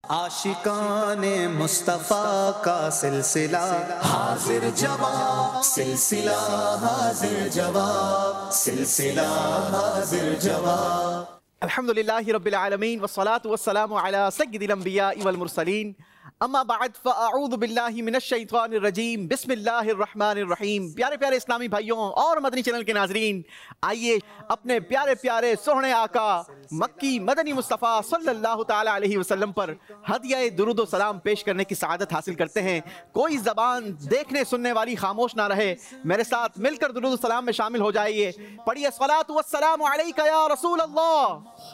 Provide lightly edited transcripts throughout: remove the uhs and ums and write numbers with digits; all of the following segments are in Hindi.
आशिकाने मुस्तफ़ा का सिलसिला हाजिर जवाब, सिलसिला हाजिर जवाब, सिलसिला हाजिर जवाब। अल्हम्दुलिल्लाहि रब्बिल आलमीन वस्सलातु वस्सलामु अला सय्यिदिल अंबियाइ वल मुरसलीन अम्मा बाद फ़अऊज़ु बिल्लाहि मिनश शैतानिर रजीम बिस्मिल्लाहिर रहमानिर रहीम। प्यारे प्यारे इस्लामी भाइयों और मदनी चैनल के नाज़रीन, आइए अपने प्यारे प्यारे सोहने आका मक्की मदनी मुस्तफ़ा सल्लल्लाहु ताला अलैहि वसल्लम पर हदिया दुरूद व सलाम पेश करने की सआदत हासिल करते हैं। कोई ज़बान देखने सुनने वाली खामोश ना रहे, मेरे साथ मिलकर दुरूद व सलाम में शामिल हो जाइए। पढ़िए सलातु वस्सलामु अलैका या रसूल अल्लाह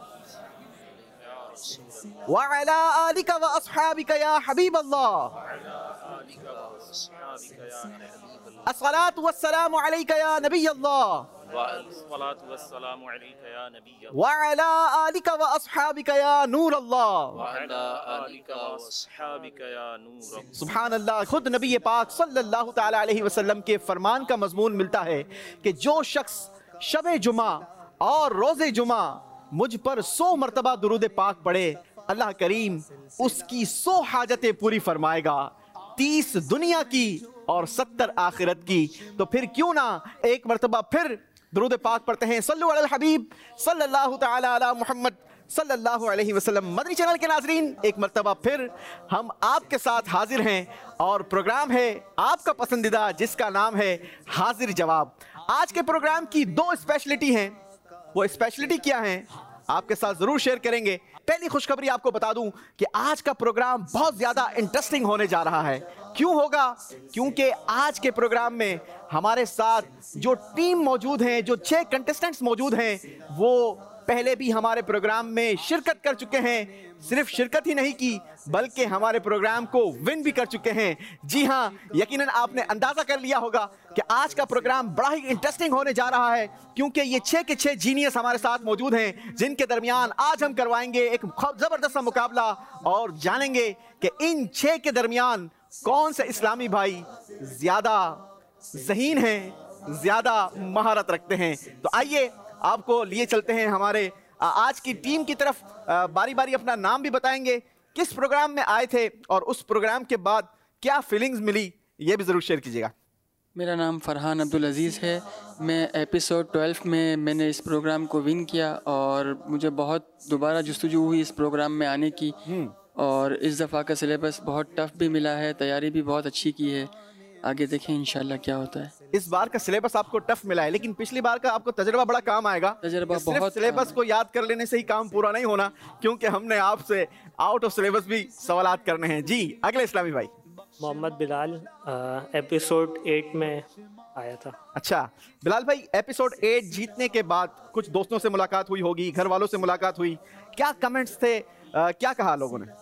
व अला आलिका व अस्हाबिका या हबीब अल्लाह, अस्सलातु वस्सलामु अलैका या नबी अल्लाह व अला आलिका व अस्हाबिका या नूर अल्लाह। सुभान अल्लाह। खुद नबी पाक सल्लल्लाहु ताला अलैहि वसल्लम के फरमान का मजमून मिलता है कि जो शख्स शबे जुमा और रोज़े जुमा मुझ पर 100 मरतबा दुरूद पाक पढ़े, अल्लाह करीम उसकी 100 हाजतें पूरी फरमाएगा, 30 दुनिया की और 70 आखिरत की। तो फिर क्यों ना एक मरतबा फिर दुरूद पाक पढ़ते हैं। सल्लु अलल हबीब सल्लल्लाहु ताला अला मुहम्मद सल्लल्लाहु अलैहि वसल्लम। मदनी चैनल के नाज़रीन, एक मरतबा फिर हम आपके साथ हाजिर हैं और प्रोग्राम है आपका पसंदीदा जिसका नाम है हाजिर जवाब। आज के प्रोग्राम की 2 स्पेशलिटी हैं। वो स्पेशलिटी क्या है आपके साथ जरूर शेयर करेंगे। पहली खुशखबरी आपको बता दूं कि आज का प्रोग्राम बहुत ज्यादा इंटरेस्टिंग होने जा रहा है। क्यों होगा? क्योंकि आज के प्रोग्राम में हमारे साथ जो टीम मौजूद हैं, जो 6 कंटेस्टेंट्स मौजूद हैं, वो पहले भी हमारे प्रोग्राम में शिरकत कर चुके हैं। सिर्फ शिरकत ही नहीं की बल्कि हमारे प्रोग्राम को विन भी कर चुके हैं। जी हाँ, यकीनन आपने अंदाजा कर लिया होगा कि आज का प्रोग्राम बड़ा ही इंटरेस्टिंग होने जा रहा है, क्योंकि ये 6 के 6 जीनियस हमारे साथ मौजूद हैं, जिनके दरमियान आज हम करवाएंगे एक जबरदस्त मुकाबला और जानेंगे कि इन 6 के दरमियान कौन से इस्लामी भाई ज्यादा ज़हीन हैं, ज्यादा महारत रखते हैं। तो आइए आपको लिए चलते हैं हमारे आज की टीम की तरफ। बारी बारी अपना नाम भी बताएंगे, किस प्रोग्राम में आए थे और उस प्रोग्राम के बाद क्या फीलिंग्स मिली, ये भी ज़रूर शेयर कीजिएगा। मेरा नाम फ़रहान अब्दुल अज़ीज़ है। मैं एपिसोड 12 में मैंने इस प्रोग्राम को विन किया और मुझे बहुत दोबारा जुस्तजू हुई इस प्रोग्राम में आने की, और इस दफ़ा का सिलेबस बहुत टफ भी मिला है, तैयारी भी बहुत अच्छी की है। आगे देखें इंशाल्लाह क्या होता है। इस बार का सिलेबस आपको टफ मिला है, लेकिन पिछली बार का आपको तजर्बा बड़ा काम आएगा। तजर्बा सिर्फ बहुत सिलेबस को याद कर लेने से ही काम पूरा नहीं होना, क्योंकि हमने आपसे आउट ऑफ सिलेबस भी सवालात करने हैं। जी, अगले इस्लामी भाई। मोहम्मद बिलाल, एपिसोड 8 में आया था। अच्छा बिलाल भाई, एपिसोड 8 जीतने के बाद कुछ दोस्तों से मुलाकात हुई होगी, घर वालों से मुलाकात हुई, क्या कमेंट्स थे, क्या कहा लोगों ने?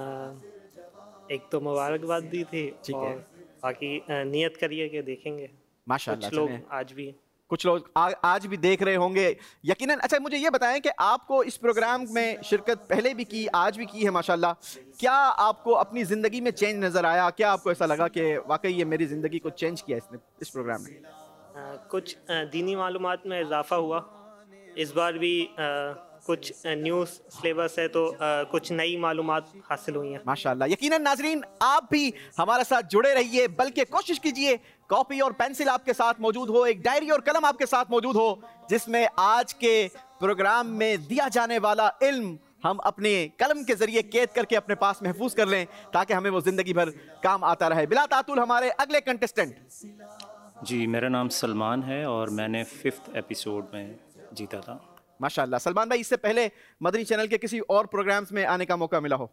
एक तो मुबारकबाद दी थी, ठीक है, और बाकी नियत करिए कि देखेंगे। माशाल्लाह। कुछ लोग आज भी आज भी देख रहे होंगे यकीनन। अच्छा मुझे ये बताएं कि आपको इस प्रोग्राम में शिरकत पहले भी की, आज भी की है माशाल्लाह, क्या आपको अपनी ज़िंदगी में चेंज नज़र आया? क्या आपको ऐसा लगा कि वाकई ये मेरी ज़िंदगी को चेंज किया इसने, इस प्रोग्राम में? कुछ दीनी मालूमात में इजाफा हुआ। इस बार भी कुछ न्यू सिलेबस है, तो कुछ नई मालूमात हासिल हुई हैं माशाल्लाह। यकीनन नाजरीन, आप भी हमारे साथ जुड़े रहिए, बल्कि कोशिश कीजिए कॉपी और पेंसिल आपके साथ मौजूद हो, एक डायरी और कलम आपके साथ मौजूद हो, जिसमें आज के प्रोग्राम में दिया जाने वाला इल्म हम अपने कलम के जरिए कैद करके अपने पास महफूज कर लें, ताकि हमें वो जिंदगी भर काम आता रहे। बिला तातुल हमारे अगले कंटेस्टेंट। जी, मेरा नाम सलमान है और मैंने 5th एपिसोड में जीता था। माशाल्लाह। सलमान भाई, इससे पहले मदनी चैनल के किसी और प्रोग्राम्स में आने का मौका मिला हो?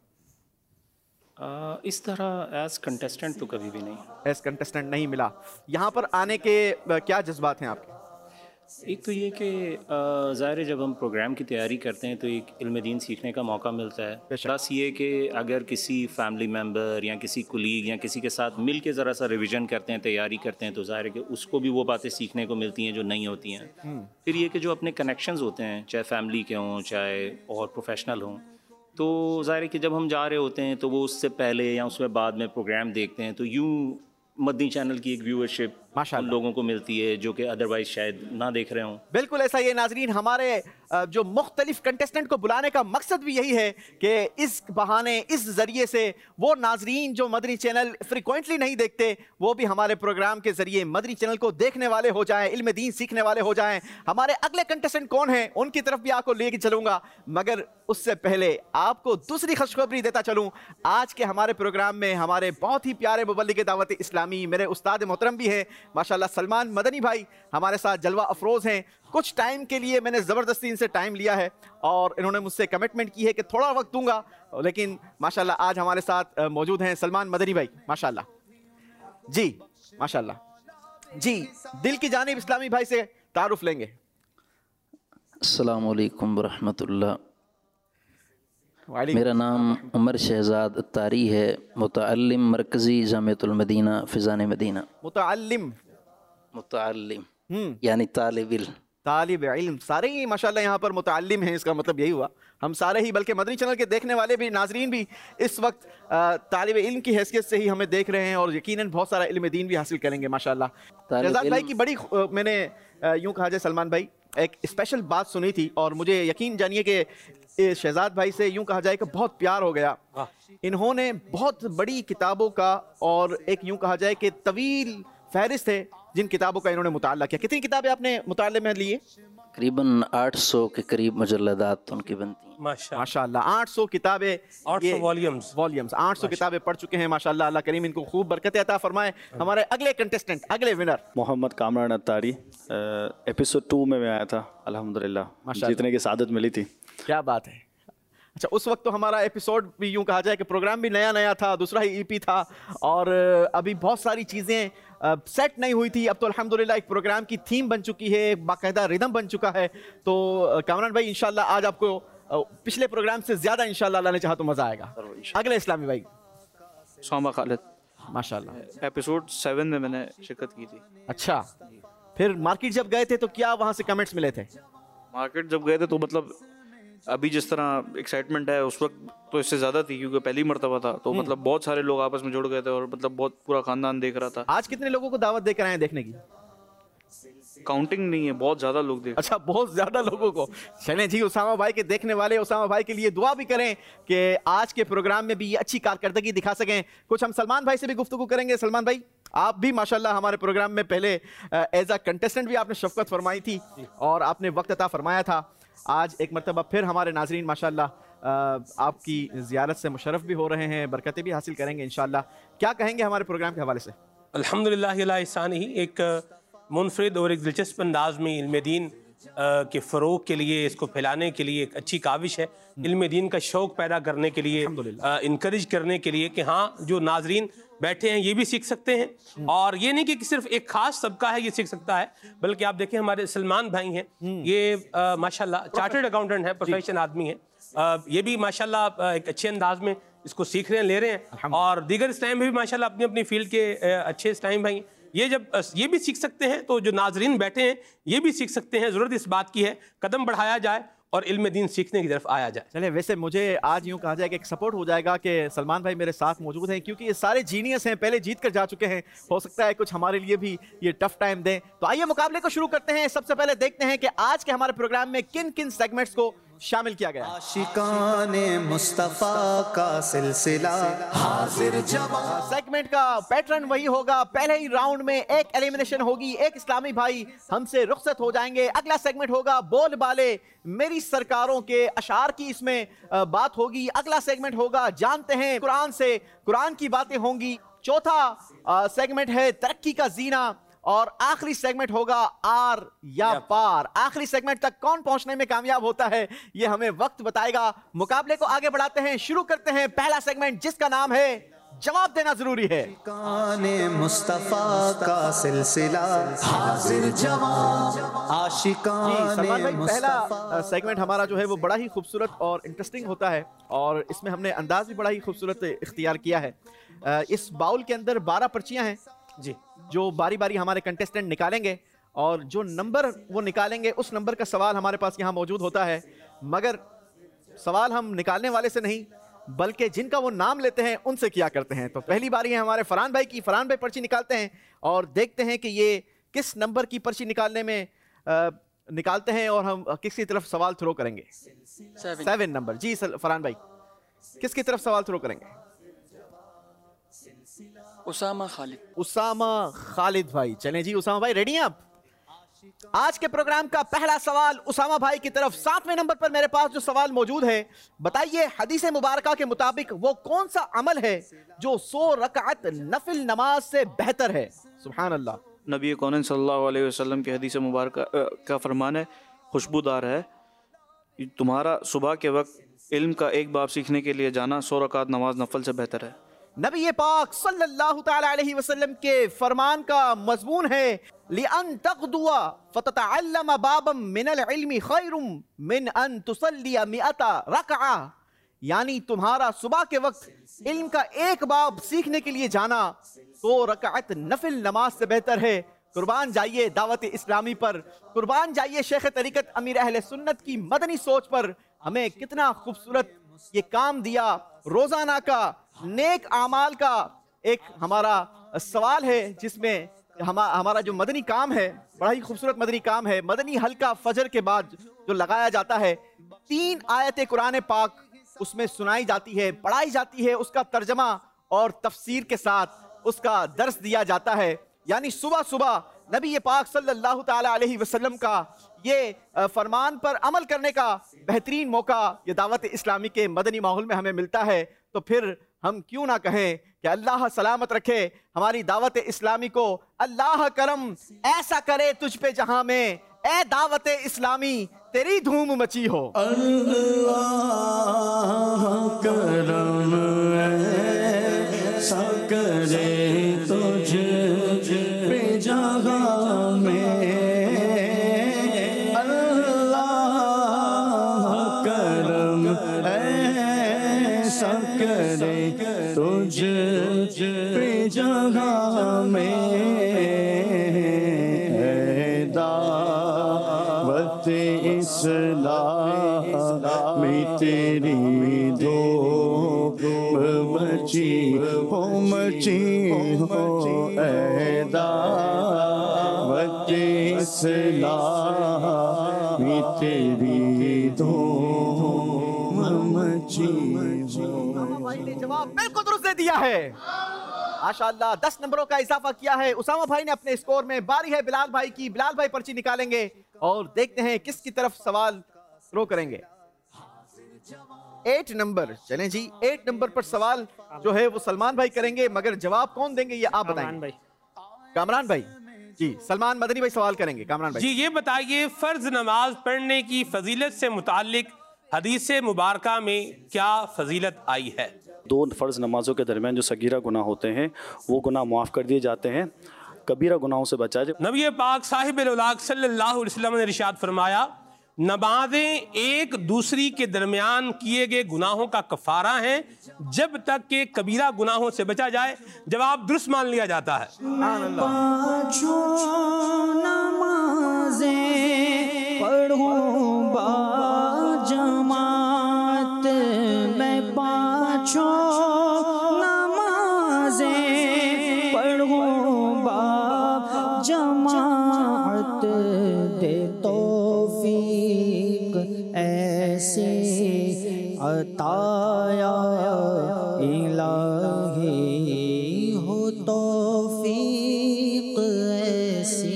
इस तरह एज कंटेस्टेंट तो कभी भी नहीं। एज कंटेस्टेंट नहीं मिला। यहाँ पर आने के क्या जज्बात हैं आपके? एक तो ये कि ज़ाहिर है जब हम प्रोग्राम की तैयारी करते हैं तो एक इल्म दीन सीखने का मौका मिलता है। प्लस ये कि अगर किसी फैमिली मेम्बर या किसी कुलीग या किसी के साथ मिल के ज़रा सा रिविज़न करते हैं, तैयारी करते हैं, तो ज़ाहिर है कि उसको भी वो बातें सीखने को मिलती हैं जो नहीं होती हैं। फिर ये कि जो अपने कनेक्शंस होते हैं, चाहे फैमिली के हों चाहे और प्रोफेशनल हों, तो ज़ाहिर है कि जब हम जा रहे होते हैं तो वो उससे पहले या उसमें बाद में प्रोग्राम देखते हैं, तो यूँ मदनी चैनल की एक व्यूअरशिप माशाअल्लाह उन लोगों को मिलती है जो कि अदरवाइज शायद ना देख रहे हों। बिल्कुल ऐसा ये नाजरीन, हमारे जो मुख्तलिफ कंटेस्टेंट को बुलाने का मकसद भी यही है कि इस बहाने, इस जरिए से वो नाजरीन जो मदनी चैनल फ्रिक्वेंटली नहीं देखते वो भी हमारे प्रोग्राम के जरिए मदनी चैनल को देखने वाले हो जाएं, इल्म दीन सीखने वाले हो जाएं। हमारे अगले कंटेस्टेंट कौन हैं उनकी तरफ भी आपको लेके चलूंगा, मगर उससे पहले आपको दूसरी खुशखबरी देता चलूं। आज के हमारे प्रोग्राम में हमारे बहुत ही प्यारे मुबल्लिग दावत इस्लामी, मेरे उस्ताद मोहतरम भी हैं माशाल्लाह, सलमान मदनी भाई हमारे साथ जलवा अफरोज़ हैं। कुछ टाइम के लिए मैंने ज़बरदस्ती इनसे टाइम लिया है और इन्होंने मुझसे कमिटमेंट की है कि थोड़ा वक्त दूंगा, लेकिन माशाल्लाह आज हमारे साथ मौजूद हैं सलमान मदनी भाई माशाल्लाह जी, माशाल्लाह जी। दिल की जानिब इस्लामी भाई से तारुफ लेंगे। अस्सलाम वालेकुम वरहमतुल्लाह। मेरा नाम उमर शहजाद अत्तारी है, मुतअल्लिम मरकज़ी जामिअतुल मदीना फ़िज़ान मदीना। मुतअल्लिम यानी तालिब इल्म, सारे ही माशाल्लाह यहाँ पर मुतअल्लिम हैं, इसका मतलब यही हुआ हम सारे ही, बल्कि मदनी चैनल के देखने वाले भी नाजरीन भी इस वक्त तालिब इल्म की हैसियत से ही हमें देख रहे हैं और यकीनन बहुत सारा इल्म दीन भी हासिल करेंगे माशाल्लाह। शहजाद भाई की बड़ी मैंने यूँ कहा जाए सलमान भाई एक स्पेशल बात सुनी थी और मुझे यकीन जानिए कि शहजाद भाई से यूँ कहा जाए कि बहुत प्यार हो गया। इन्होंने बहुत बड़ी किताबों का और एक यूँ कहा जाए कि तवील फहरिस्त है जिन किताबों का इन्होंने मुताला किया। कितनी किताबें आपने मुताले में लिए? करीबन 800 के करीब मुजल्लदात उनकी बनती हैं। माशाल्लाह 800 किताबें, 800 वॉल्यूम्स 800 किताबें पढ़ चुके हैं माशाल्लाह। अल्लाह करीम इनको खूब बरकत अता फरमाए। हमारे अगले कंटेस्टेंट, अगले विनर मोहम्मद कामरान अत्तारी, एपिसोड 2 में मैं आया था अल्हम्दुलिल्लाह, जीतने की सादत मिली थी। क्या बात है। अच्छा, उस वक्त तो हमारा एपिसोड भी यूं कहा जाए कि प्रोग्राम भी नया नया था, दूसरा ही ईपी था और अभी बहुत सारी चीज़ें सेट नहीं हुई थी। अब तो अल्हम्दुलिल्लाह एक प्रोग्राम की थीम बन चुकी है, एक बाकायदा रिदम बन चुका है। तो कामरान भाई इंशाल्लाह आज आपको पिछले प्रोग्राम से ज़्यादा इंशाल्लाह अल्लाह ने चाहा तो मज़ा आएगा। अगले इस्लामी भाई सोमा खालिद, माशाल्लाह एपिसोड 7 में मैंने शिरकत की थी। अच्छा, फिर मार्केट जब गए थे तो क्या वहाँ से कमेंट्स मिले थे? मार्केट जब गए थे तो मतलब अभी जिस तरह एक्साइटमेंट है उस वक्त तो इससे ज़्यादा थी, क्योंकि पहली मर्तबा था तो मतलब बहुत सारे लोग आपस में जुड़ गए थे और मतलब बहुत पूरा खानदान देख रहा था। आज कितने लोगों को दावत देकर आए देखने की? काउंटिंग नहीं है, बहुत ज़्यादा लोग देख। अच्छा, बहुत ज़्यादा लोगों को। चलें जी, उसामा भाई के देखने वाले उसामा भाई के लिए दुआ भी करें कि आज के प्रोग्राम में भी ये अच्छी कारकर्दगी दिखा सकें। कुछ हम सलमान भाई से भी गुफ्तगू करेंगे। सलमान भाई, आप भी माशाल्लाह हमारे प्रोग्राम में पहले एज अ कंटेस्टेंट भी आपने शफकत फरमाई थी और आपने वक्त अता फरमाया था। आज एक मरतबा फिर हमारे नाजरीन माशाल्लाह आपकी ज़ियारत से मुशर्रफ भी हो रहे हैं, बरकतें भी हासिल करेंगे इंशाल्लाह। क्या कहेंगे हमारे प्रोग्राम के हवाले से? अल्हम्दुलिल्लाह अला ihसान ही एक मुनफरिद और एक दिलचस्प अंदाज में इल्म दीन के फ़रोग के लिए, इसको फैलाने के लिए एक अच्छी काविश है। इल्म दीन का शौक़ पैदा करने के लिए, इनकरेज करने के लिए कि हाँ जो नाजरीन बैठे हैं ये भी सीख सकते हैं और ये नहीं कि सिर्फ एक खास तबका है ये सीख सकता है, बल्कि आप देखें हमारे सलमान भाई हैं, ये माशाल्लाह चार्टर्ड अकाउंटेंट है, प्रोफेशनल आदमी है, ये भी माशाल्लाह एक अच्छे अंदाज में इसको सीख रहे हैं, ले रहे हैं और दीगर इस टाइम में भी माशाल्लाह अपनी अपनी फील्ड के अच्छे इस टाइम भाई ये जब ये भी सीख सकते हैं तो जो नाजरीन बैठे हैं ये भी सीख सकते हैं। ज़रूरत इस बात की है कदम बढ़ाया जाए और इल्म दीन सीखने की तरफ आया जाए। चले, वैसे मुझे आज यूँ कहा जाए कि एक सपोर्ट हो जाएगा कि सलमान भाई मेरे साथ मौजूद हैं, क्योंकि ये सारे जीनियस हैं, पहले जीत कर जा चुके हैं। हो सकता है कुछ हमारे लिए भी ये टफ टाइम दें। तो आइए मुकाबले को शुरू करते हैं। सबसे पहले देखते हैं कि आज के हमारे प्रोग्राम में किन किन सेगमेंट्स को शामिल किया गया। आशिकाने मुस्तफा का सिलसिला हाजिर जवाब। सेगमेंट का पैटर्न वही होगा, पहले ही राउंड में एक एलिमिनेशन होगी, एक इस्लामी भाई हमसे रुखसत हो जाएंगे। अगला सेगमेंट होगा बोलबाले, मेरी सरकारों के अशार की इसमें बात होगी। अगला सेगमेंट होगा जानते हैं कुरान से, कुरान की बातें होंगी। चौथा सेगमेंट है तरक्की का जीना और आखिरी सेगमेंट होगा आर या पार। आखिरी सेगमेंट तक कौन पहुंचने में कामयाब होता है ये हमें वक्त बताएगा। मुकाबले को आगे बढ़ाते हैं, शुरू करते हैं पहला सेगमेंट जिसका नाम है जवाब देना जरूरी है। आशिकाने मुस्तफा का सिलसिला हाजिर जवाब। आशिकाने पहला सेगमेंट हमारा जो है वो बड़ा ही खूबसूरत और इंटरेस्टिंग होता है और इसमें हमने अंदाज भी बड़ा ही खूबसूरत इख्तियार किया है। इस बाउल के अंदर 12 पर्चियां हैं जी, जो बारी बारी हमारे कंटेस्टेंट निकालेंगे और जो नंबर वो निकालेंगे उस नंबर का सवाल हमारे पास यहाँ मौजूद होता है। मगर सवाल हम निकालने वाले से नहीं बल्कि जिनका वो नाम लेते हैं उनसे किया करते हैं। तो पहली बारी है हमारे फरहान भाई की। फरहान भाई पर्ची निकालते हैं और देखते हैं कि ये किस नंबर की पर्ची निकालने में निकालते हैं और हम किसकी तरफ सवाल थ्रो करेंगे। 7 नंबर। जी फरहान भाई, किसकी तरफ सवाल थ्रो करेंगे? उसामा खालिद। उसामा खालिद भाई। चलें जी उसामा भाई, रेडी हैं आप? आज के प्रोग्राम का पहला सवाल उसामा भाई की तरफ। 7वें नंबर पर मेरे पास जो सवाल मौजूद है, बताइए हदीस मुबारका के मुताबिक वो कौन सा अमल है जो 100 रकात नफिल नमाज से बेहतर है? सुभान अल्लाह। नबी कौन सल्लल्लाहु अलैहि वसल्लम की हदीस मुबारक का फरमान है, खुशबूदार है, तुम्हारा सुबह के वक्त इल्म का एक बाब सीखने के लिए जाना 100 रकात नमाज नफल से बेहतर है। नबी पाक सल्लल्लाहु तआला अलैहि वसल्लम के फरमान का मजमून है, लिअन तक़दुआ फततअल्लम बाबम मिनल इल्मी खैरुम मिन अन तुसल्लिया मिअता रकआ, यानी तुम्हारा सुबह के वक्त इल्म का एक बाब सीखने के लिए जाना 100 रकात नफिल नमाज से बेहतर है। कुर्बान जाइए दावत इस्लामी पर, कुर्बान जाइए शेख तरीकत अमीर अहले सुन्नत की मदनी सोच पर। हमें कितना खूबसूरत ये काम दिया। रोजाना का नेक आमाल का एक हमारा सवाल है जिसमें हमारा जो मदनी काम है, बड़ा ही खूबसूरत मदनी काम है। मदनी हल्का फजर के बाद जो लगाया जाता है, 3 आयत कुरान पाक उसमें सुनाई जाती है, पढ़ाई जाती है, उसका तर्जमा और तफसीर के साथ उसका दर्स दिया जाता है। यानी सुबह सुबह नबी पाक सल्लल्लाहु ताला अलैहि वसल्लम का ये फरमान पर अमल करने का बेहतरीन मौका ये दावत इस्लामी के मदनी माहौल में हमें मिलता है। तो फिर हम क्यों ना कहें कि अल्लाह सलामत रखे हमारी दावत इस्लामी को, अल्लाह करम ऐसा करे तुझ पे जहां में, ए दावत इस्लामी तेरी धूम मची हो। अल्लाह करम ऐसा करे तुझ पे जहां में, अल्लाह करम ऐसा करे तुझ पे जहां में, दावत इस्लामी तेरी धूम मची हो, मची हो, ऐ दावत इस्लामी तेरी धूम मची हो। भाई ने जवाब बिल्कुल दुरुस्त दे दिया है, माशाअल्लाह। 10 नंबरों का इजाफा किया है उसामा भाई ने अपने स्कोर में। बारी है बिलाल भाई की। बिलाल भाई पर्ची निकालेंगे और देखते हैं किसकी तरफ सवाल थ्रो करेंगे। 8 नंबर। चलें जी, 8 नंबर पर सवाल जो है वो सलमान भाई करेंगे, मगर जवाब कौन देंगे ये आप बताएंगे। कामरान भाई जी। सलमान मदनी भाई सवाल करेंगे। कामरान भाई जी, ये बताइए फर्ज नमाज पढ़ने की फजीलत से मुतालिक हदीस मुबारका में क्या फजीलत आई है? 2 फ़र्ज़ नमाज़ों के दरमियान जो सगीरा गुनाह होते हैं वो गुनाह माफ़ कर दिए जाते हैं, कबीरा गुनाहों से बचा जाए। नबी पाक साहिब-ए-औलाद सल्लल्लाहु अलैहि वसल्लम ने इरशाद फरमाया, नमाजें एक दूसरी के दरमियान किए गए गुनाहों का कफारा हैं जब तक के कबीरा गुनाहों से बचा जाए। जवाब दुरुस्त मान लिया जाता है। पढ़ूं बाजमात मैं पाँचों नमाज़ें पढ़ूं बाजमात, दे तौफीक ऐसे अताया इलाही हो, तौफीक ऐसी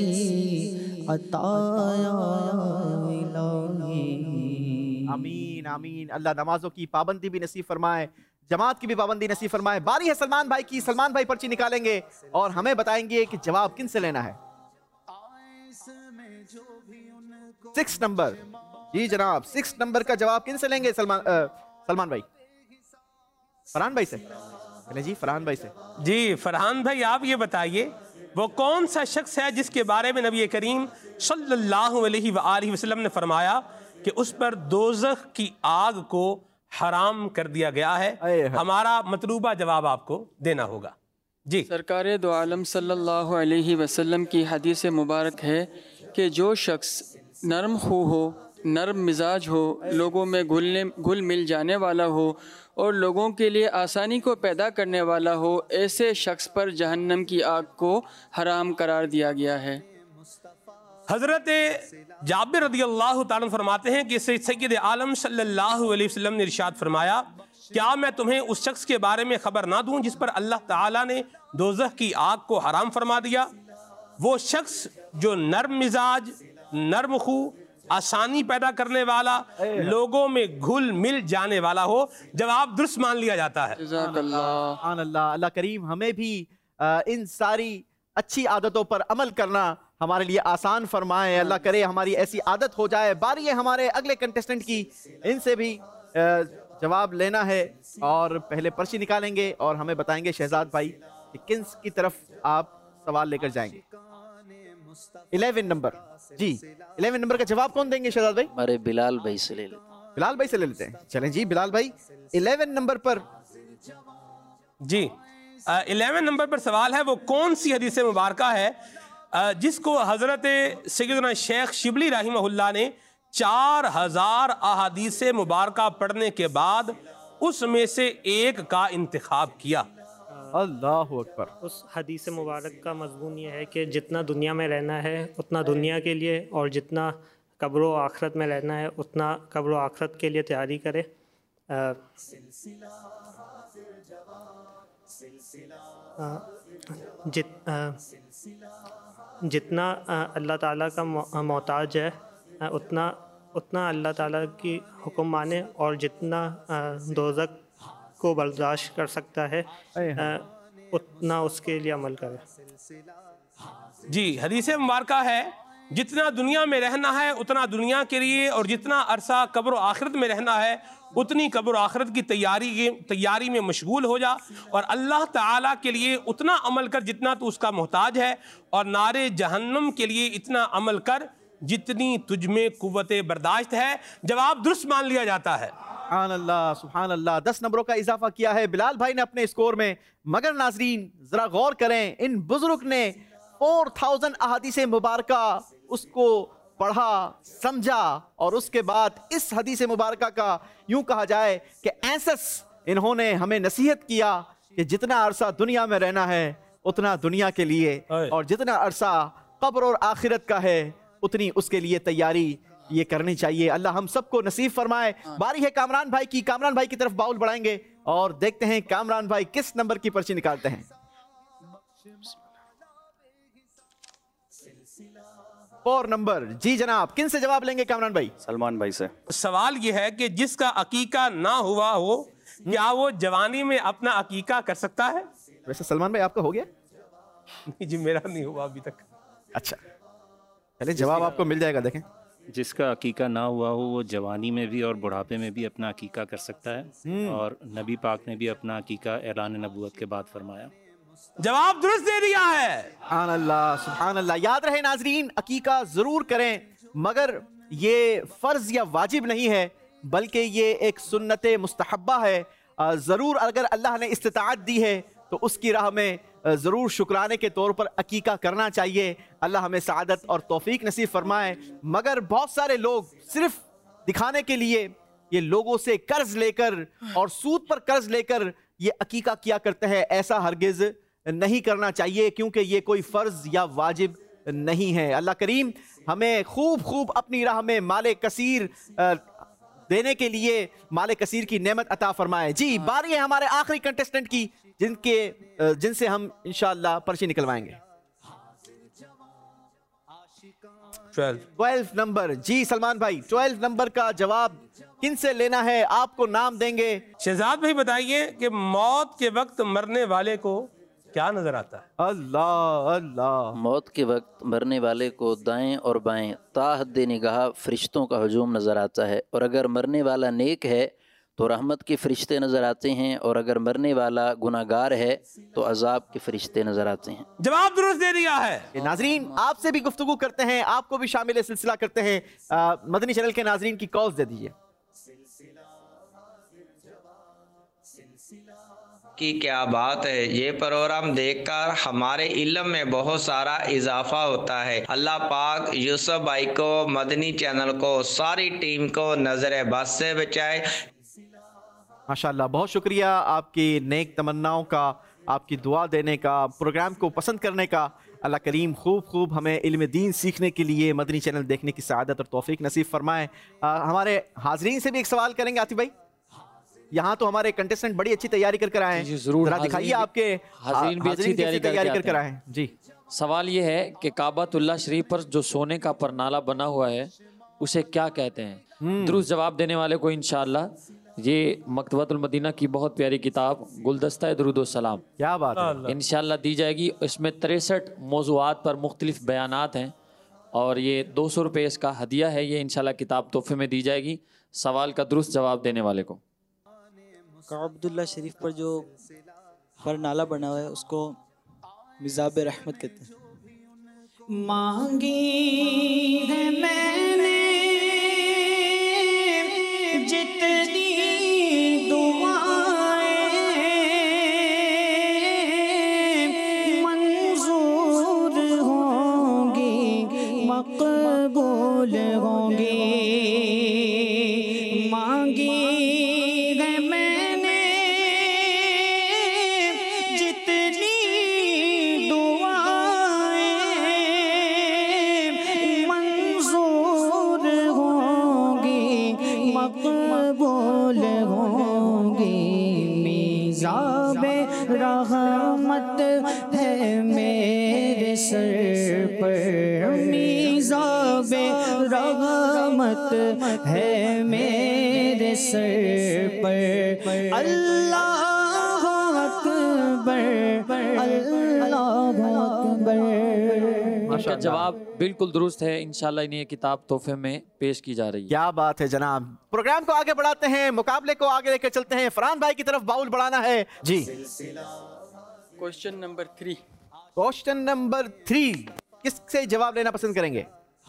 अताया इलाही। आमीन आमीन। अल्लाह नमाजों की पाबंदी भी नसीब फरमाए, जमात की भी पाबंदी नसीब फरमाए। बारी है सलमान भाई की। सलमान भाई पर्ची निकालेंगे और हमें बताएंगे कि जवाब किन से लेना है। 6 नंबर। जी जनाब, 6 नंबर का जवाब किन से लेंगे? सलमान भाई। फरहान भाई से। जी फरहान भाई से। जी फरहान भाई, आप ये बताइए वो कौन सा शख्स है जिसके बारे में नबी करीम सल्लल्लाहु अलैहि वसल्लम ने फरमाया कि उस पर दोज़ख की आग को हराम कर दिया गया है? हमारा मतलूबा जवाब आपको देना होगा। जी। सरकार दो आलम सल्लल्लाहु अलैहि वसल्लम की हदीस मुबारक है कि जो शख्स नरम खू हो, नरम मिजाज हो, लोगों में घुल मिल जाने वाला हो और लोगों के लिए आसानी को पैदा करने वाला हो, ऐसे शख्स पर जहन्नम की आग को हराम करार दिया गया है। हज़रत जाबिर रज़ियल्लाहु ताला फरमाते हैं कि सैयद आलम सल्लल्लाहु अलैहि वसल्लम ने इरशाद फरमाया, क्या मैं तुम्हें उस शख्स के बारे में खबर ना दूं जिस पर अल्लाह ताला ने दोज़ख की आग को हराम फरमा दिया? वो शख्स जो नर्म मिजाज, नर्म खू, आसानी पैदा करने वाला, लोगों में घुल मिल जाने वाला हो। जवाब दुरुस्त मान लिया जाता है। अल्लाह करीम हमें भी इन सारी अच्छी आदतों पर अमल करना हमारे लिए आसान फरमाए। अल्लाह करे हमारी ऐसी आदत हो जाए। बारी है हमारे अगले कंटेस्टेंट की, इनसे भी जवाब लेना है और पहले पर्ची निकालेंगे और हमें बताएंगे शहजाद भाई कि किस की तरफ आप सवाल लेकर जाएंगे। 11 नंबर जी, 11 नंबर का जवाब कौन देंगे शहजाद भाई? हमारे बिलाल भाई से ले लेते हैं। बिलाल भाई से ले लेते हैं। चलें जी बिलाल भाई, 11 नंबर पर जी 11 नंबर पर सवाल है, वो कौन सी हदीस मुबारका है जिसको हज़रत सैयदना शेख शिबली रहमहुल्लाह ने 4000 अहादीस मुबारका पढ़ने के बाद उसमें से एक का इंतखाब किया? अल्लाहु अकबर। उस हदीस मुबारक का मज़मून ये है कि जितना दुनिया में रहना है उतना दुनिया के लिए, और जितना कब्र व आखिरत में रहना है उतना कब्र व आखिरत के लिए तैयारी करे। जितना अल्लाह ताला का मोहताज है उतना अल्लाह ताला की हुक्म माने, और जितना दोज़ख को बर्दाश्त कर सकता है उतना उसके लिए अमल करे। जी हदीस मुबारका है, जितना दुनिया में रहना है उतना दुनिया के लिए, और जितना अरसा कब्र आखिरत में रहना है उतनी कब्र आखिरत की तैयारी में मशगूल हो जा, और अल्लाह ताला के लिए उतना अमल कर जितना तू उसका मोहताज है, और नारे जहन्नम के लिए इतना अमल कर जितनी तुझमें कुव्वत बर्दाश्त है। जवाब दुरुस्त मान लिया जाता है। सुभान अल्लाह। 10 नंबरों का इजाफा किया है बिलाल भाई ने अपने स्कोर में। मगर नाजरीन जरा गौर करें, इन बुजुर्ग ने 4000 अहादीस मुबारका उसको पढ़ा, समझा, और उसके बाद इस हदीस मुबारका का यूं कहा जाए कि एहसास इन्होंने हमें नसीहत किया कि जितना अरसा दुनिया में रहना है उतना दुनिया के लिए, और जितना अरसा कब्र और आखिरत का है उतनी उसके लिए तैयारी ये करनी चाहिए। अल्लाह हम सबको नसीब फरमाए। बारी है कामरान भाई की। कामरान भाई की तरफ बाउल बढ़ाएंगे और देखते हैं कामरान भाई किस नंबर की पर्ची निकालते हैं। 4 नंबर जी जनाब, किन से जवाब लेंगे कामरान भाई? सलमान भाई से। सवाल यह है कि जिसका अकीका ना हुआ हो, क्या वो जवानी में अपना अकीका कर सकता है? वैसे सलमान भाई आपका हो गया? नहीं जी, मेरा नहीं हुआ अभी तक। अच्छा, पहले जवाब आपको मिल जाएगा। देखें, जिसका अकीका ना हुआ हो वो जवानी में भी और बुढ़ापे में भी अपना अकीका कर सकता है, और नबी पाक ने भी अपना अकीका ऐलान नबूवत के बाद फरमाया। जवाब दुरुस्त दे दिया है। सुभान अल्लाह, सुभान अल्लाह। याद रहे नाजरीन, अकीका जरूर करें, मगर ये फर्ज या वाजिब नहीं है, बल्कि ये एक सुन्नत मुस्तहब्बा है। जरूर अगर अल्लाह ने इस्तिताअत दी है तो उसकी राह में ज़रूर शुक्राने के तौर पर अकीका करना चाहिए। अल्लाह हमें सआदत और तौफीक नसीब फरमाए। मगर बहुत सारे लोग सिर्फ दिखाने के लिए ये लोगों से कर्ज लेकर और सूद पर कर्ज लेकर ये अकीका किया करते हैं। ऐसा हरगिज़ नहीं करना चाहिए, क्योंकि ये कोई फ़र्ज या वाजिब नहीं है। अल्लाह करीम हमें खूब खूब अपनी राह में माले कसीर देने के लिए माले कसीर की नेमत अता फरमाए। जी बारी है हमारे आखिरी कंटेस्टेंट की, जिनसे हम इंशाअल्लाह पर्ची निकलवाएंगे। 12 नंबर जी सलमान भाई, 12 नंबर का जवाब किन से लेना है? आपको नाम देंगे। शहजाद भाई बताइए कि मौत के वक्त मरने वाले को क्या नजर आता है? अल्लाह अल्लाह। मौत के वक्त मरने वाले को दाएं और बाएं ताहद निगाह फरिश्तों का हजूम नज़र आता है, और अगर मरने वाला नेक है तो रहमत के फरिश्ते नज़र आते हैं, और अगर मरने वाला गुनाहगार है तो अजाब के फरिश्ते नज़र आते हैं। जवाब दुरुस्त दे दिया है। नाजरीन आपसे भी गुफ्तगू करते हैं, आपको भी शामिल सिलसिला करते हैं। मदनी चैनल के नाजरीन की कॉल्स दे दीजिए। की क्या बात है, ये प्रोग्राम देखकर हमारे इल्म में बहुत सारा इजाफा होता है। अल्लाह पाक यूसुफ भाई को, मदनी चैनल को, सारी टीम को नजर बस से बचाए। माशाल्लाह, बहुत शुक्रिया आपकी नेक तमन्नाओं का, आपकी दुआ देने का, प्रोग्राम को पसंद करने का। अल्लाह करीम खूब हमें इल्म दीन सीखने के लिए मदनी चैनल देखने की सआदत और तौफीक नसीब फरमाए। हमारे हाजरीन से भी एक सवाल करेंगे आतिफ भाई। यहाँ तो हमारे कंटेस्टेंट बड़ी अच्छी तैयारी कर आए हैं, जरा दिखाइए आपके हाजरीन भी अच्छी तैयारी कर आए हैं जी। सवाल ये है कि काबतुल्लाह शरीफ पर जो सोने का परनाला बना हुआ है उसे क्या कहते हैं? दुरुस्त जवाब देने वाले को इंशाअल्लाह ये मकतबतुल मदीना की बहुत प्यारी किताब गुलदस्ता दुरूद सलाम, क्या बात है, इंशाअल्लाह दी जाएगी। इसमें 63 मौज़ूआत पर मुख्तलिफ बयानात हैं और ये 200 रुपये इसका हदिया है। ये इंशाअल्लाह किताब तोहफे में दी जाएगी सवाल का दुरुस्त जवाब देने वाले को। काबतुल्लाह शरीफ पर जो परनाला बना हुआ है उसको मिज़ाब रहमत कहते हैं। मांगी है मैंने जितनी दुआएं मंजूर होंगी मकबूल होंगी। मांगी है मैंने जितनी मकबूल होंगी। मीज़ाबे रहमत है मेरे सर पर, मीज़ाबे रहमत है मेरे सर पर। अल्लाह अकबर, अल्लाह अकबर। इनका जवाब बिल्कुल दुरुस्त है। इंशाल्लाह इन्हें किताब तोहफे में पेश की जा रही है। क्या बात है जनाब। प्रोग्राम को आगे बढ़ाते हैं, मुकाबले को आगे लेकर चलते हैं। फरहान भाई की तरफ बाउल बढ़ाना है जी। Question number 3। क्वेश्चन नंबर 3 किससे जवाब लेना पसंद करेंगे?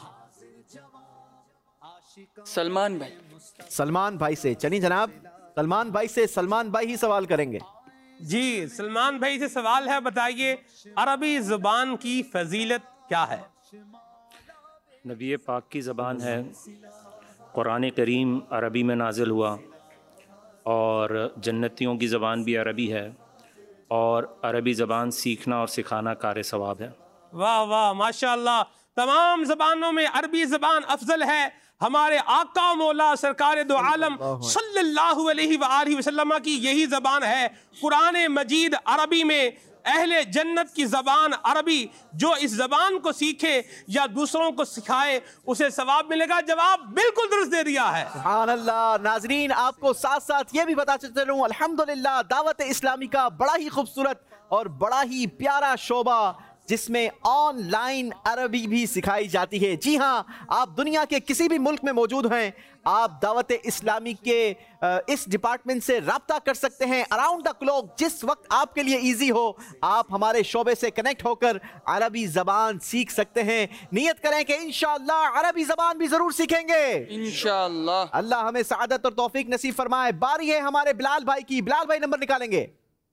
सलमान भाई। सलमान भाई से। चलिए जनाब, सलमान भाई से सलमान भाई ही सवाल करेंगे जी। सलमान भाई से सवाल है, बताइए अरबी जुबान की फजीलत क्या है? नबी पाक की ज़बान है, कुरान करीम अरबी में नाजिल हुआ और जन्नतियों की ज़बान भी अरबी है और अरबी ज़बान सीखना और सिखाना कार सवाब है। वाह वाह माशाअल्लाह। तमाम ज़बानों में अरबी ज़बान अफजल है। हमारे आका मौला सरकार दो आलम सल्लल्लाहु अलैहि वसल्लम की यही ज़बान है। कुरान मजीद अरबी में, अहले जन्नत की ज़बान अरबी। जो इस ज़बान को सीखे या दूसरों को सिखाए उसे सवाब मिलेगा। जवाब बिल्कुल दुरुस्त दे दिया है। सुभान अल्लाह। नाजरीन, आपको साथ साथ ये भी बता चलते रहूं, अल्हम्दुलिल्लाह दावत इस्लामी का बड़ा ही खूबसूरत और बड़ा ही प्यारा शोबा जिसमें ऑनलाइन अरबी भी सिखाई जाती है। जी हाँ, आप दुनिया के किसी भी मुल्क में मौजूद हैं, आप दावत इस्लामी के इस डिपार्टमेंट से राब्ता कर सकते हैं अराउंड द क्लॉक, जिस वक्त आपके लिए इजी हो। आप हमारे शोबे से कनेक्ट होकर अरबी ज़बान सीख सकते हैं। नियत करें कि इंशाअल्लाह अरबी ज़बान भी ज़रूर सीखेंगे इंशाअल्लाह। अल्लाह हमें सआदत और तौफीक नसीब फरमाए। बारी है हमारे बिलाल भाई की। बिलाल भाई नंबर निकालेंगे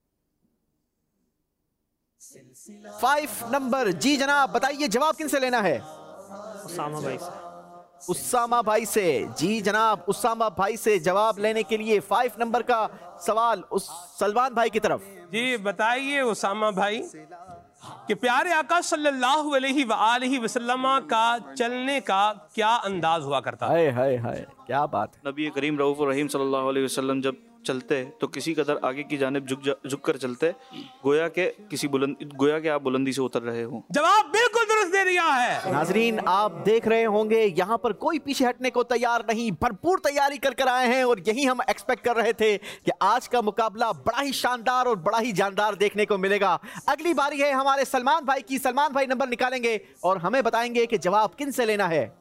5 नंबर। जी जनाब, बताइए जवाब किन से लेना है? उसामा भाई से। उसामा भाई से। जी जनाब, उसामा भाई से जवाब लेने के लिए 5 नंबर का सवाल उस सलमान भाई की तरफ। जी बताइए उसामा भाई कि प्यारे आका सल्लल्लाहु अलैहि वसल्लम का चलने का क्या अंदाज हुआ करता है? हाय हाय, क्या बात है। नबी करीम रऊफ़ुर रहीम सल्लल्लाहु अलैहि वसल्लम जब चलते तो किसी कदर आगे की जानिब झुक कर चलते, गोया के आप बुलंदी से उतर रहे हो। जवाब बिल्कुल दुरुस्त दे दिया है। नाजरीन, आप देख रहे होंगे यहाँ पर कोई पीछे हटने को तैयार नहीं, भरपूर तैयारी कर आए हैं और यही हम एक्सपेक्ट कर रहे थे कि आज का मुकाबला बड़ा ही शानदार और बड़ा ही जानदार देखने को मिलेगा। अगली बारी है हमारे सलमान भाई की। सलमान भाई नंबर निकालेंगे और हमें बताएंगे कि जवाब किन से लेना है।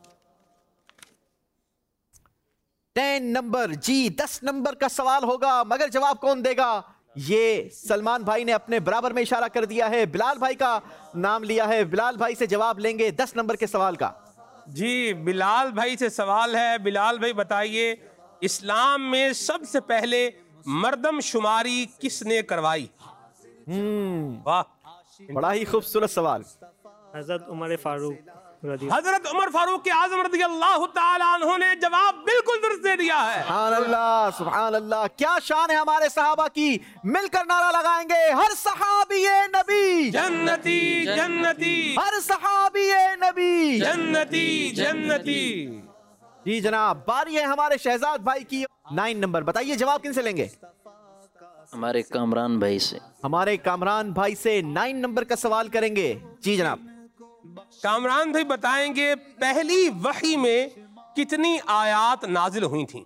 10 नंबर। जी 10 नंबर का सवाल होगा, मगर जवाब कौन देगा? ये सलमान भाई ने अपने बराबर में इशारा कर दिया है, बिलाल भाई का नाम लिया है। बिलाल भाई से जवाब लेंगे 10 नंबर के सवाल का। जी बिलाल भाई से सवाल है। बिलाल भाई बताइए इस्लाम में सबसे पहले मर्दमशुमारी किसने करवाई? वाह, बड़ा ही खूबसूरत सवाल। हज़रत उमर फारूक। हजरत उमर फारूक आज़म रज़ियल्लाहु ताला अन्हु ने जवाब बिल्कुल दुरुस्त दे दिया है। सुभान अल्लाह, सुभान अल्लाह, क्या शान है हमारे सहाबा की। मिलकर नारा लगाएंगे, हर सहाबी नबी जन्नती जन्नती, हर सहाबी नबी जन्नती जन्नती। जी जनाब, बारी है हमारे शहजाद भाई की। 9 नंबर, बताइए जवाब किन से लेंगे? हमारे कामरान भाई से। हमारे कामरान भाई से 9 नंबर का सवाल करेंगे। जी जनाब। कामरान भाई बताएंगे पहली वही में कितनी आयत नाजिल हुई थी?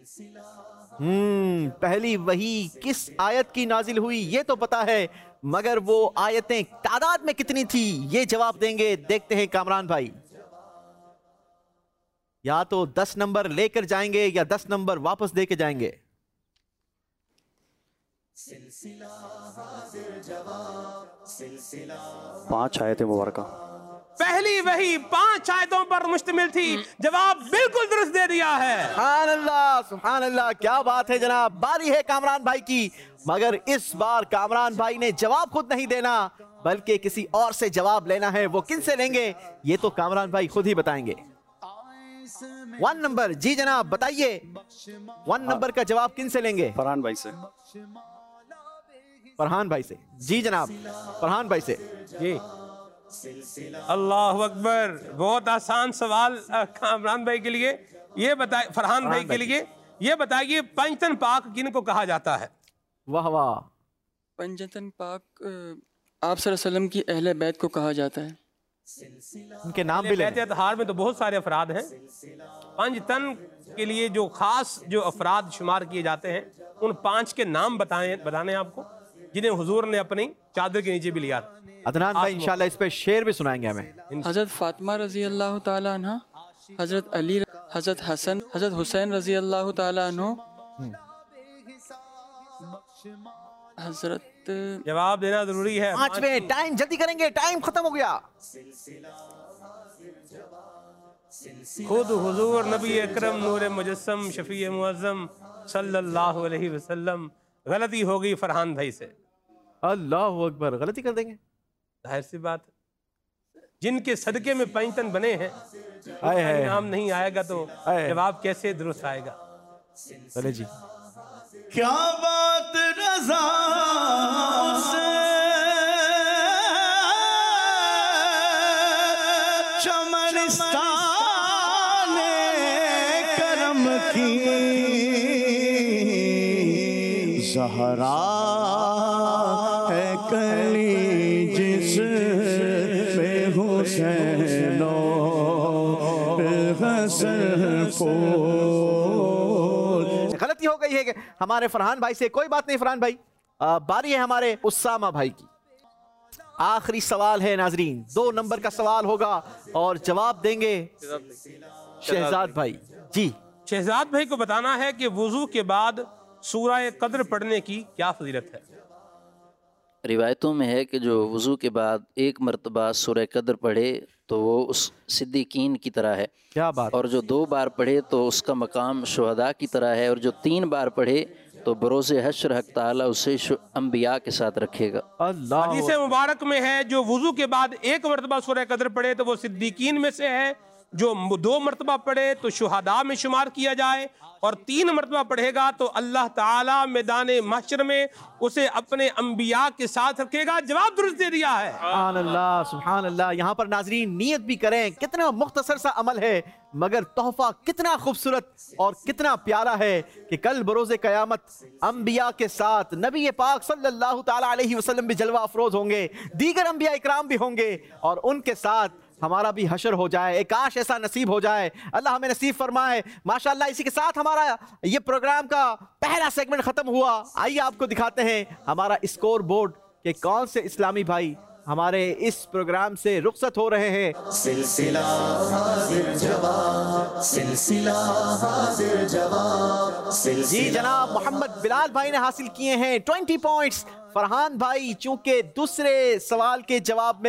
पहली वही किस आयत की नाजिल हुई ये तो पता है, मगर वो आयतें तादाद में कितनी थी ये जवाब देंगे। देखते हैं कामरान भाई, या तो 10 नंबर लेकर जाएंगे या 10 नंबर वापस देके जाएंगे। 5 आयतें मुबारका। पहली वही 5 आयतों पर मुश्तमिल थी। जवाब बिल्कुल दुरुस्त दे दिया है। सुभान अल्लाह, सुभान अल्लाह, क्या बात है जनाब। बारी है कामरान भाई की, मगर इस बार कामरान भाई ने जवाब खुद नहीं देना बल्कि किसी और से जवाब लेना है। वो किन से लेंगे ये तो कामरान भाई खुद ही बताएंगे। 1 नंबर, जी जनाब बताइए 1 नंबर का जवाब किन से लेंगे? फरहान भाई से। फरहान भाई से, जी जनाब फरहान भाई से। जी अल्लाह अकबर, बहुत आसान सवाल कामरान भाई के लिए। ये बताइए, फरहान भाई के लिए ये बताइए, पंजतन पाक किनको कहा जाता है? वाह वाह। पंजतन पाक आप सल्लल्लाहु अलैहि वसल्लम की अहले बैत को कहा जाता है। उनके नाम भी लें। इत्तेहाद में तो बहुत सारे अफराद हैं। पंजतन के लिए जो खास जो अफराद शुमार किए जाते हैं, उन 5 के नाम बताने आपको, जिन्हें हुजूर ने अपनी चादर के नीचे भी लिया। अदनान भाई इंशाल्लाह इस पे शेर भी सुनाएंगे हमें। हजरत फातिमा रजी अल्लाह ताला अन्हा, हजरत अली, हजरत हसन, हजरत हुसैन रजी अल्लाह ताला अन्हु, हजरत। जवाब देना जरूरी है। 5 में टाइम जल्दी करेंगे, टाइम खत्म हो गया। खुद हुजूर नबी अकरम नूर मुजस्सम शफी मुअज्जम सल्लल्लाहु अलैहि वसल्लम। गलती हो गई फरहान भाई से। अल्लाह अकबर, गलती कर देंगे, जाहिर सी बात है। जिनके सदके में पंजतन बने हैं, नाम नहीं आएगा तो जवाब कैसे दुरुस्त आएगा? चले जी। क्या बात रज़ा से चमनिस्तान करम की ज़हरा है कली जिस में हुसैनो हसन को। गलती हो गई है कि हमारे फरहान भाई से। कोई बात नहीं फरहान भाई, बारी है हमारे उस्सामा भाई की। आखिरी सवाल है नाजरीन, 2 नंबर का सवाल होगा और जवाब देंगे शहजाद भाई। जी शहजाद भाई को बताना है कि वुजू के बाद सूरह कद्र पढ़ने की क्या फजीलत है? रिवायतों में है कि जो वज़ू के बाद 1 मरतबा सूरह कद्र पढ़े तो वो उस सिद्दीकीन की तरह है। क्या बात। और जो 2 बार पढ़े तो उसका मकाम शुहदा की तरह है, और जो 3 बार पढ़े तो बरोज़े हश्र हक़ ताला उसे अंबिया के साथ रखेगा। अल्लाह। हदीस मुबारक में है जो वुजू के बाद 1 मरतबा सूरह कद्र पढ़े तो वो सिद्दीकीन में से है, जो 2 मरतबा पढ़े तो शुहदा में शुमार किया जाए, और 3 मरतबा पढ़ेगा तो अल्लाह ताला मैदान महशर में उसे अपने अंबिया के साथ रखेगा। जवाब दुरुस्त दे दिया है। सुभान अल्लाह, सुभान अल्लाह। यहाँ पर नाजरीन नियत भी करें, कितना मुख्तसर सा अमल है मगर तोहफा कितना खूबसूरत और कितना प्यारा है कि कल बरोज़े क़यामत अंबिया के साथ नबी पाक सल्लल्लाहु ताला अलैहि वसल्लम भी जलवा अफरोज होंगे, दीगर अंबिया इकराम भी होंगे, और उनके साथ हमारा भी हशर हो जाए। काश ऐसा नसीब हो जाए, अल्लाह हमें नसीब फरमाए। माशाअल्लाह, इसी के साथ हमारा ये प्रोग्राम का पहला सेगमेंट खत्म हुआ। आइए आपको दिखाते हैं हमारा स्कोर बोर्ड के कौन से इस्लामी भाई हमारे इस प्रोग्राम से रुखसत हो रहे हैं। सिलसिला हाजिर जवाब, सिलसिला हाजिर जवाब। जी जनाब, मोहम्मद बिलाल भाई ने हासिल किए हैं 20 पॉइंट्स। फरहान भाई चूंकि दूसरे सवाल के जवाब में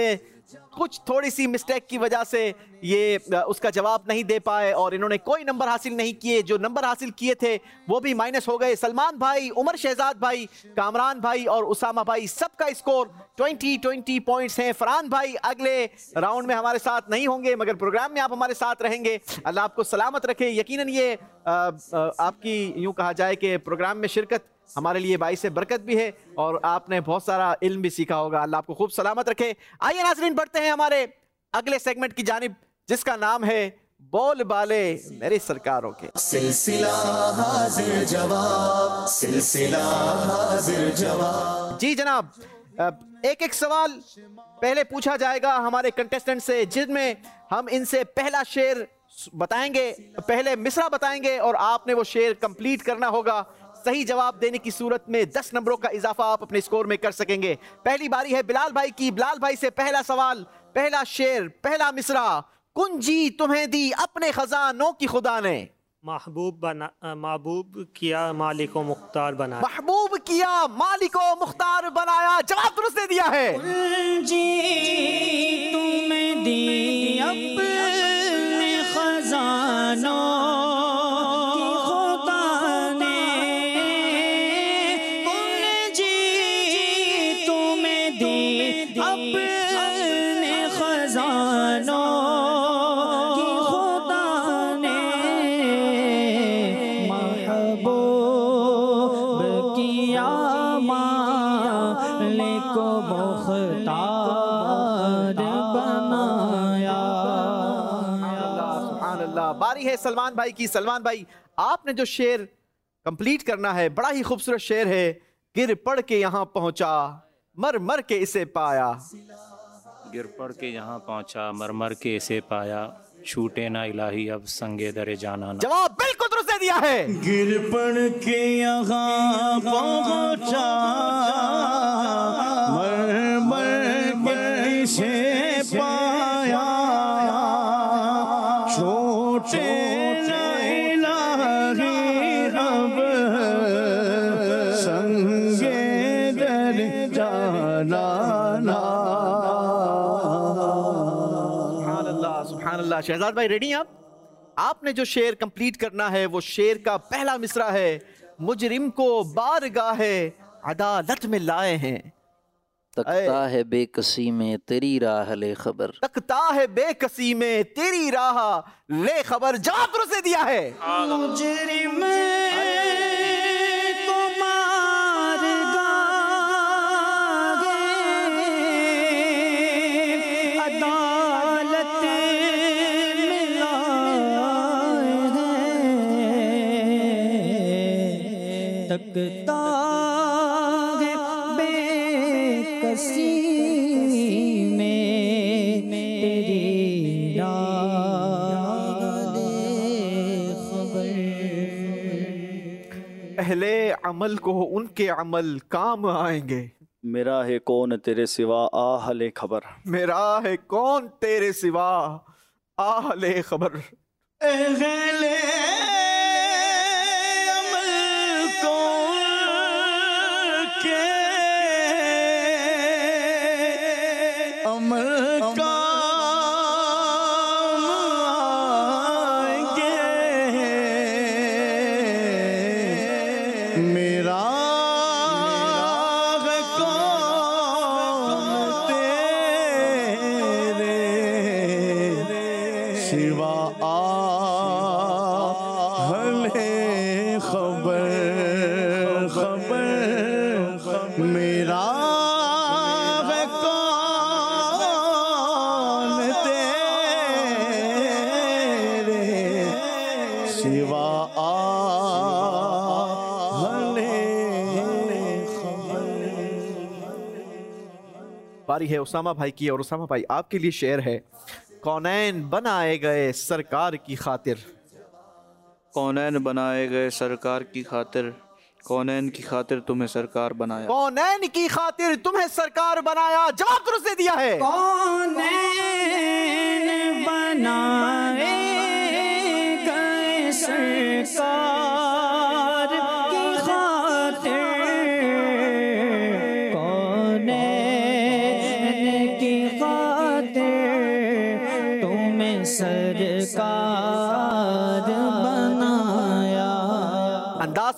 कुछ थोड़ी सी मिस्टेक की वजह से ये उसका जवाब नहीं दे पाए और इन्होंने कोई नंबर हासिल नहीं किए। जो नंबर हासिल किए थे वो भी माइनस हो गए। सलमान भाई, उमर शहजाद भाई, कामरान भाई और उसामा भाई सबका स्कोर 20-20 पॉइंट्स हैं। फरहान भाई अगले राउंड में हमारे साथ नहीं होंगे मगर प्रोग्राम में आप हमारे साथ रहेंगे। अल्लाह आपको सलामत रखे। यकीनन ये आपकी यूं कहा जाए कि प्रोग्राम में शिरकत हमारे लिए बाइस बरकत भी है और आपने बहुत सारा इल्म भी सीखा होगा। अल्लाह आपको खूब सलामत रखे। आइए नाज़रीन बढ़ते हैं हमारे अगले सेगमेंट की जानिब जिसका नाम है बोल बाले मेरे सरकारों के। सिलसिला हाजिर जवाब, सिलसिला हाजिर जवाब। जी जनाब, एक एक सवाल पहले पूछा जाएगा हमारे कंटेस्टेंट से जिनमें हम इनसे पहला शेर बताएंगे, पहले मिसरा बताएंगे और आपने वो शेर कंप्लीट करना होगा। सही जवाब देने की सूरत में 10 नंबरों का इजाफा आप अपने स्कोर में कर सकेंगे। पहली बारी है बिलाल भाई की। बिलाल भाई से पहला सवाल, पहला शेर, पहला मिसरा। कुंजी तुम्हें दी अपने खजानों की खुदा ने, महबूब किया मालिको मुख्तार बनाया। महबूब किया मालिको मुख्तार बनाया। जवाब दुरुस्त दे दिया है। कुंजी तुम्हें दी अपने खजानों बारी है सलमान भाई की। सलमान भाई आपने जो शेर कंप्लीट करना है बड़ा ही खूबसूरत शेर है। गिर पड़ के यहाँ पहुंचा मर मर के इसे पाया, गिर पड़ के यहाँ पहुंचा मर मर के इसे पाया, छूटे ना इलाही अब संगे दरे जाना ना। जवाब बिल्कुल दुरुस्त दे दिया है। गिर पड़ के यहाँ पहुंचा मर मर के इसे पाया, छोटे अब संगे दर जाना। सुभान अल्लाह। शहजाद भाई रेडी हैं आप? आपने जो शेर कंप्लीट करना है वो शेर का पहला मिसरा है। मुजरिम को बारगाहे अदालत में लाए हैं, तकता है बेकसी में तेरी राह ले खबर, तकता है बेकसी में तेरी राह ले खबर। जवाब दुरुस्त दे दिया है। मुजरिम को बारगाहे अदालत में लाए हैं, तकता पहले अमल को उनके अमल काम आएंगे। मेरा है कौन तेरे सिवा आहले खबर, मेरा है कौन तेरे सिवा आहले खबर। अहले अमल को के अमल का बारी है उसामा भाई की। और उसामा भाई आपके लिए शेर है। कौनैन बनाए गए सरकार की खातिर, कौनैन बनाए गए सरकार की खातिर, कौनैन की खातिर तुम्हें सरकार बनाया, कौनैन की खातिर तुम्हें सरकार बनाया। जवाब दुरुस्त दे दिया है। कौनैन बनाए गए सरकार की खातिर, कौनैन की खातिर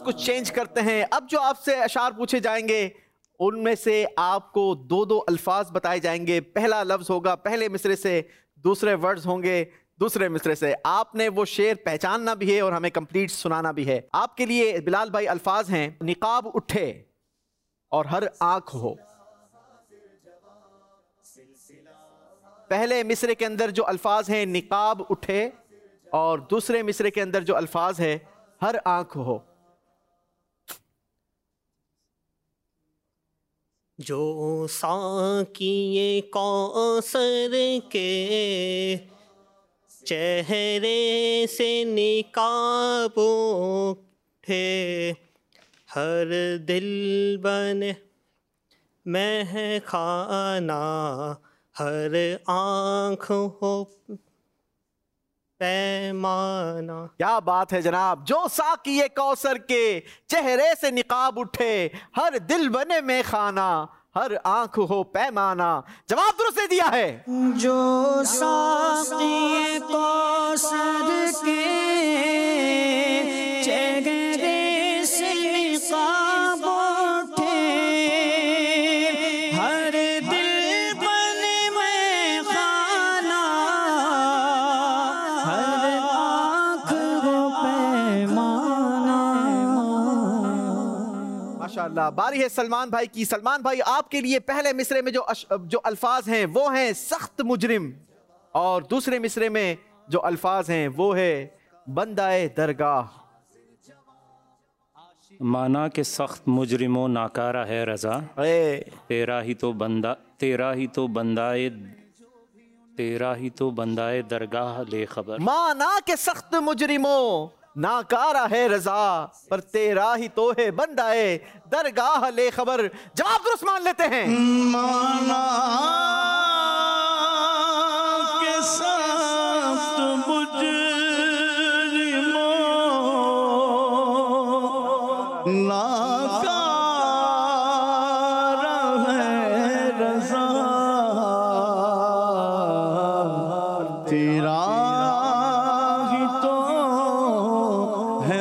कुछ चेंज करते हैं। अब जो आपसे अशार पूछे जाएंगे उनमें से आपको 2-2 अल्फाज बताए जाएंगे। पहला लफ्ज होगा पहले मिसरे से, दूसरे वर्ड्स होंगे दूसरे मिसरे से। आपने वो शेर पहचानना भी है और हमें कंप्लीट सुनाना भी है। आपके लिए बिलाल भाई अल्फाज हैं, निकाब उठे और हर आंख हो। पहले मिसरे के अंदर जो अल्फाज हैं निकाब उठे और दूसरे मिसरे के अंदर जो अल्फाज है हर आंख हो। जो साकिए कौसर के चेहरे से निकाब उठे, हर दिल बने महखाना, हर आँख हो पैमाना। क्या बात है जनाब। जो साकिए कौसर के चेहरे से निकाब उठे, हर दिल बने में खाना, हर आंख हो पैमाना। जवाब दुरुस्त दे दिया है। जो साकिए कौसर के चेहरे से निकाब उठे, हर दिल बने में खाना, हर आँख हो पैमाना। माशाअल्लाह। बारी है सलमान भाई की। सलमान भाई आपके लिए पहले मिसरे में जो अल्फाज हैं वो हैं सख्त मुजरिम और दूसरे मिसरे में जो अल्फाज हैं वो है बंदाए दरगाह। माना के सख्त मुजरिमों नाकारा है रजा, तेरा ही तो बंदाए दरगाह ले खबर। माना के सख्त मुजरिमों नाकारा है रजा, पर तेरा ही तो है बंदाए दरगाह ले खबर। जवाब दुरुस्त मान लेते हैं। माना के सख्त मुजरिमों नाकारा है रज़ा, तेरा ही तो है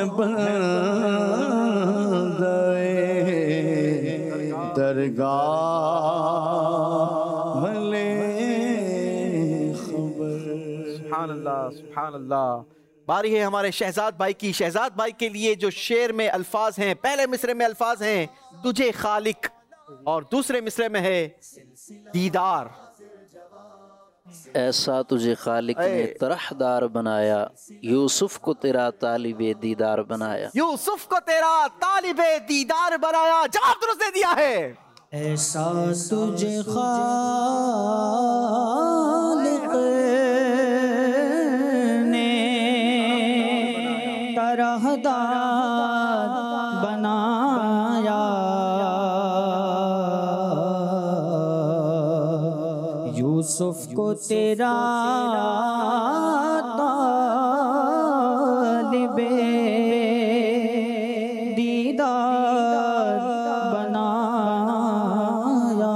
दरगाह ले खबर। सुभान अल्लाह, सुभान अल्लाह। बारी है हमारे शहजाद भाई की। शहजाद भाई के लिए जो शेर में अल्फाज हैं, पहले मिसरे में अल्फाज हैं तुझे खालिक और दूसरे मिसरे में है दीदार। ऐसा तुझे खालिक ने तरहदार बनाया, यूसुफ को तेरा तालिबे दीदार बनाया। यूसुफ को तेरा तालिबे दीदार बनाया। जवाब दुरुस्त दे दिया है। ऐसा तुझे खालिक ने तरहदार बनाया, यूसुफ को तेरा तालिबे दीदार बनाया।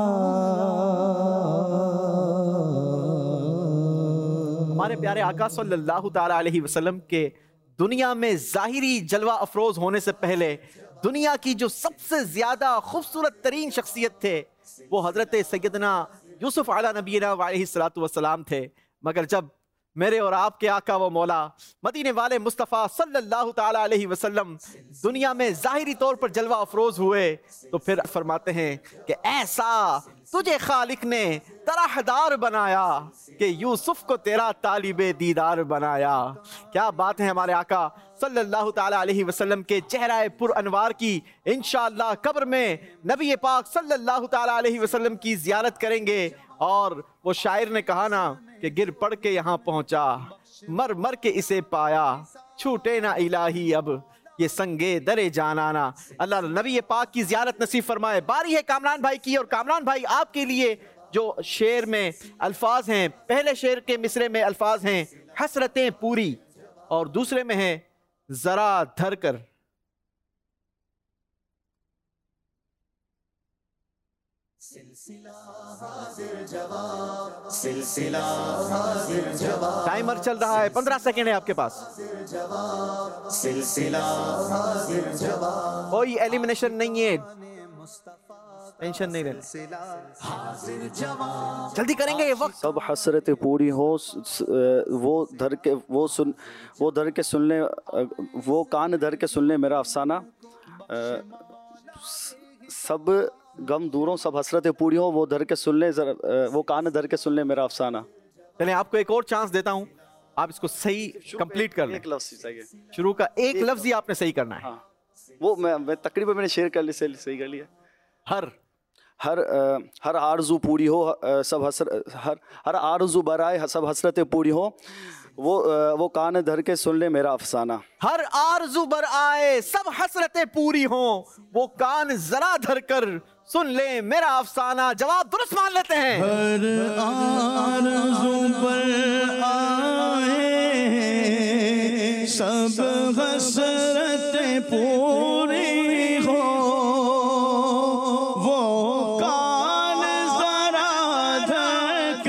हमारे प्यारे आका सल्लल्लाहु ताला अलैहि वसल्लम के दुनिया में ज़ाहिरी जलवा अफरोज होने से पहले दुनिया की जो सबसे ज्यादा खूबसूरत तरीन शख्सियत थे वो हजरत सैयदना यूसुफ अला नबीना अलैहिस्सलातु वस्सलाम थे। मगर जब मेरे और आपके आका व मौला मदीने वाले मुस्तफ़ा सल्लल्लाहु ताला अलैहि वसल्लम दुनिया में ज़ाहिरी तौर पर जलवा अफरोज हुए तो फिर फरमाते हैं कि ऐसा तुझे खालिक ने तरहदार बनाया कि यूसुफ को तेरा तालिबे दीदार बनाया। क्या बात है। हमारे आका सल्लल्लाहु ताला अलैहि वसल्लम के चेहरा पुर अनवार की इंशाअल्लाह कब्र में नबी पाक सल्लल्लाहु ताला अलैहि वसल्लम की ज़ियारत करेंगे। और वो शायर ने कहा ना कि गिर पड़ के यहाँ पहुँचा, मर मर के इसे पाया, छूटे ना इलाही अब ये संगे दरे जानाना। अल्लाह नबी पाक की ज़ियारत नसीब फरमाए। बारी है कामरान भाई की। और कामरान भाई आपके लिए जो शेर में अल्फाज हैं, पहले शेर के मिसरे में अल्फाज हैं हसरतें पूरी और दूसरे में है जरा धर कर। टाइमर चल रहा है, 15 सेकेंड है आपके पास। कोई एलिमिनेशन नहीं है, टेंशन नहीं लेना, जल्दी करेंगे ये वक्त। सब हसरतें पूरी हो, वो धर के सुन ले, वो कान धर के सुन ले मेरा अफसाना। सब गम दूरों, सब हसरतें पूरी हो, वो धर के सुन ले, वो कान धर के सुन ले मेरा अफसाना। चलिए आपको एक और चांस देता हूं, आप इसको सही कंप्लीट कर लें। एक लफ्ज़ चाहिए, शुरू का एक लफ्ज़ ही आपने सही करना है। हाँ, वो मैं तकरीबन मैंने शेयर कर लिया, सही कर लिया। हर आरज़ू पूरी हो, हर आरज़ू बराए, सब हसरतें पूरी हो, वो कान धर के सुन ले मेरा अफसाना। हर आरज़ू बर आए, सब हसरतें पूरी हो, वो कान जरा धर कर सुन ले मेरा अफसाना। जवाब दुरुस्त मान लेते हैं। हर आरज़ू पर आए, सब हसरतें पूरी हो, वो कान जरा धर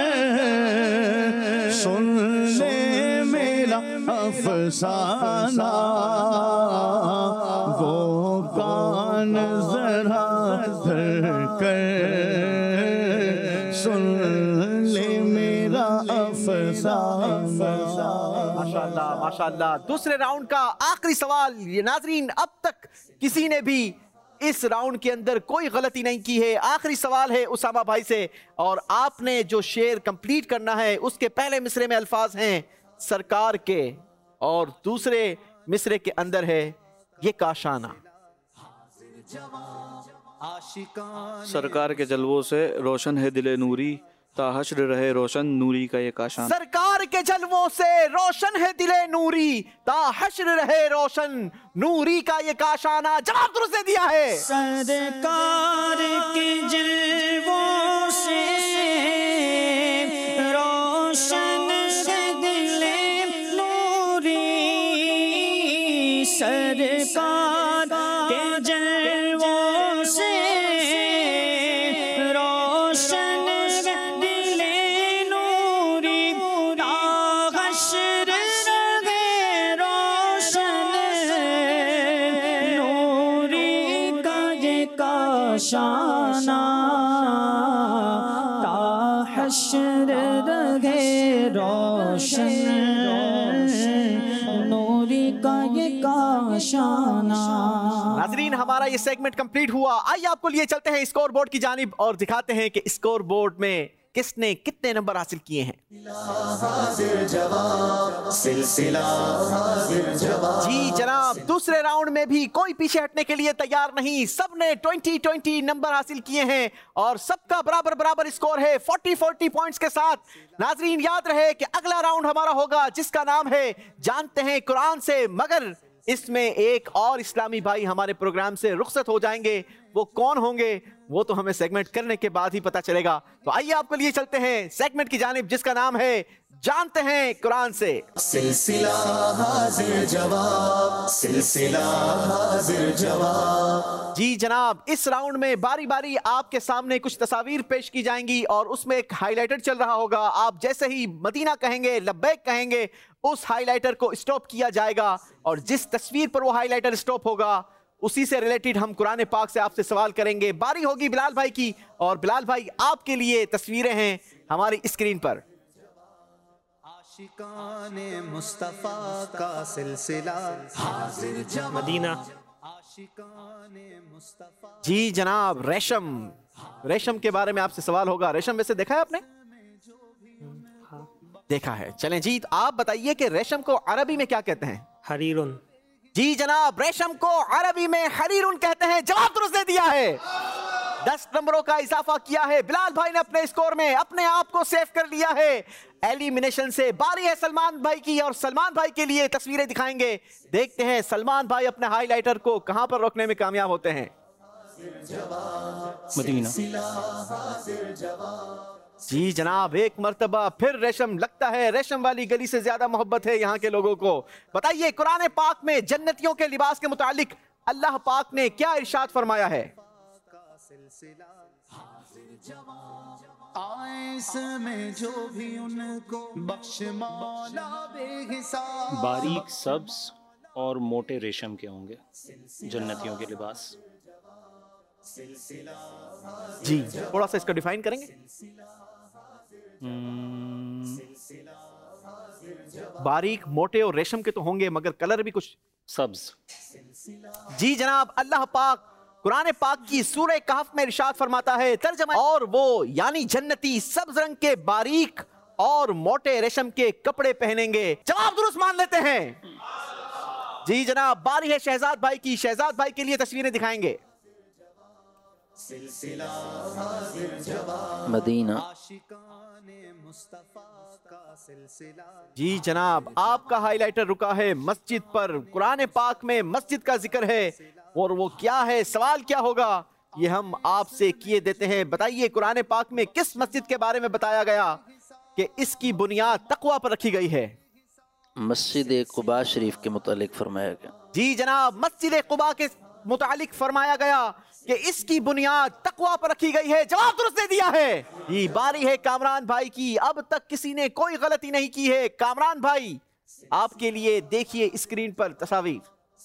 कर सुन ले मेरा अफसाना। वो कान जरा धर कर सुन ले मेरा अफसाना। माशाल्लाह माशाल्लाह। दूसरे राउंड का आखिरी सवाल। ये नाजरीन, अब तक किसी ने भी इस राउंड के अंदर कोई गलती नहीं की है। आखिरी सवाल है उसामा भाई से, और आपने जो शेर कंप्लीट करना है उसके पहले मिसरे में अल्फाज हैं सरकार के, और दूसरे मिसरे के अंदर है ये काशाना। सरकार के जलवों से रोशन है दिले नूरी, ताहश्र रहे रोशन नूरी का ये काशाना। सरकार के जलवों से रोशन है दिले नूरी, ताहश्र रहे रोशन नूरी का ये काशाना। जवाब दुरुस्त दे दिया है। सरकार के जलवों से रोशन है दिले नूरी, सरकार के जलवों से रोशन दिले नूरी, ताहश्र रहे रोशन नूरी का ये काशाना, ताहश्र रहे रोशन नूरी का ये काशाना। नाजरीन, हमारा ये सेगमेंट कंप्लीट हुआ। आइए आपको लिए चलते हैं स्कोर बोर्ड की जानिब और दिखाते हैं कि स्कोर बोर्ड में किसने कितने नंबर हासिल किए हैं। जी जनाब, दूसरे राउंड में भी कोई पीछे हटने के लिए तैयार नहीं। सबने 20-20 नंबर हासिल किए हैं और सबका बराबर बराबर स्कोर है 40-40 पॉइंट्स के साथ। नाजरीन, याद रहे कि अगला राउंड हमारा होगा जिसका नाम है जानते हैं कुरान से, मगर इसमें एक और इस्लामी भाई हमारे प्रोग्राम से रुखसत हो जाएंगे। वो कौन होंगे वो तो हमें सेगमेंट करने के बाद ही पता चलेगा। तो आइए आपको लिए चलते हैं सेगमेंट की जानिब जिसका नाम है जानते हैं कुरान से। सिलसिला हाजिर जवाब, सिलसिला हाजिर जवाब। जी जनाब, इस राउंड में बारी बारी आपके सामने कुछ तस्वीर पेश की जाएंगी और उसमें एक हाईलाइटर चल रहा होगा। आप जैसे ही मदीना कहेंगे, लब्बैक कहेंगे, उस हाईलाइटर को स्टॉप किया जाएगा और जिस तस्वीर पर वो हाईलाइटर स्टॉप होगा उसी से रिलेटेड हम कुरान पाक से आपसे सवाल करेंगे। बारी होगी बिलाल भाई की, और बिलाल भाई आपके लिए तस्वीरें हैं हमारी स्क्रीन पर। आशिकाने मुस्तफा का सिलसिला हाजिर जवाब, मदीना। आशिकाने मुस्तफा। जी जनाब, रेशम के बारे में आपसे सवाल होगा। रेशम वैसे देखा है आपने? देखा है। चलें जी, आप बताइए कि रेशम को अरबी में क्या कहते हैं? हरीरुन। जी जनाब, रेशम को अरबी में हरीरुन कहते हैं। जवाब दुरुस्त दे दिया है। 10 नंबरों का इजाफा किया है। बिलाल भाई ने अपने स्कोर में अपने आप को सेव कर लिया है। एलिमिनेशन से बारी है सलमान भाई की, और सलमान भाई के लिए तस्वीरें दिखाएंगे। देखते हैं सलमान भाई अपने हाईलाइटर को कहां पर रोकने में कामयाब होते हैं। मदीना। जी जनाब, एक मर्तबा फिर रेशम। लगता है रेशम वाली गली से ज्यादा मोहब्बत है यहाँ के लोगों को। बताइए कुरान पाक में जन्नतियों के लिबास के मुतालिक अल्लाह पाक ने क्या इरशाद फरमाया है? आए इसमें जो भी उनको बख्श मौला बेहिसाब। बारीक सब्ज और मोटे रेशम के होंगे जन्नतियों के लिबास। जी थोड़ा सा इसका डिफाइन करेंगे। बारीक मोटे और रेशम के तो होंगे मगर कलर भी कुछ सब्ज। जी जनाब, अल्लाह पाक कुरान पाक की सूरह कहफ में इरशाद फरमाता है तर्जमा, और वो यानी जन्नती सब्ज रंग के बारीक और मोटे रेशम के कपड़े पहनेंगे। जवाब दुरुस्त मान लेते हैं। जी जनाब, बारी है शहजाद भाई की। शहजाद भाई के लिए तस्वीरें दिखाएंगे। मदीना। जी जनाब, आपका हाइलाइटर रुका है मस्जिद पर। कुरान पाक में मस्जिद का जिक्र है और वो क्या है, सवाल क्या होगा, ये हम आपसे किए देते हैं। बताइए कुरान पाक में किस मस्जिद के बारे में बताया गया कि इसकी बुनियाद तकवा पर रखी गई है? मस्जिद कुबा शरीफ के मुतालिक फरमाया गया। जी जनाब, मस्जिद कुबा के मुतालिक फरमाया गया कि इसकी बुनियाद तकवा पर रखी गई है। जवाब दुरुस्त दे दिया है। ये बारी है कामरान भाई की। अब तक किसी ने कोई गलती नहीं की है। कामरान भाई, आपके लिए देखिए स्क्रीन पर तस्वीर।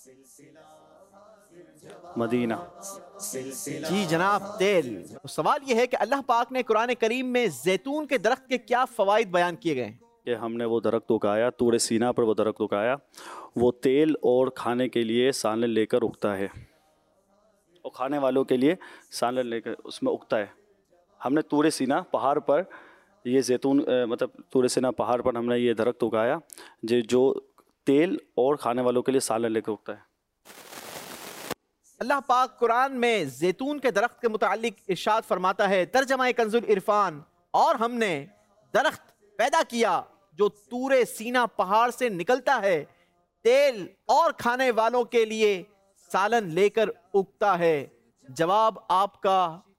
मदीना। जी जनाब, तेल। तो सवाल यह है कि अल्लाह पाक ने कुरान करीम में जैतून के दरख्त के क्या फवाइद बयान किए गए? कि हमने वो दरख्त उगाया, तूरे सीना पर वो दरख्त उगाया, वो तेल और खाने के लिए सालन लेकर उगता है, और खाने वालों के लिए सालन लेकर उसमें उगता है। हमने तूरे सीना पहाड़ पर ये जैतून मतलब तूरे सीना पहाड़ पर हमने ये दरख्त उगाया जो तेल और खाने वालों के लिए सालन लेकर उगता है। अल्लाह पाक कुरान में जैतून के दरख्त के मुतालिक इरशाद फरमाता है तर्जमा कंजुल इरफान, और हमने दरख्त पैदा किया जो तूरे सीना पहाड़ से निकलता है, तेल और खाने वालों के लिए सालन लेकर उगता है। जवाब आपका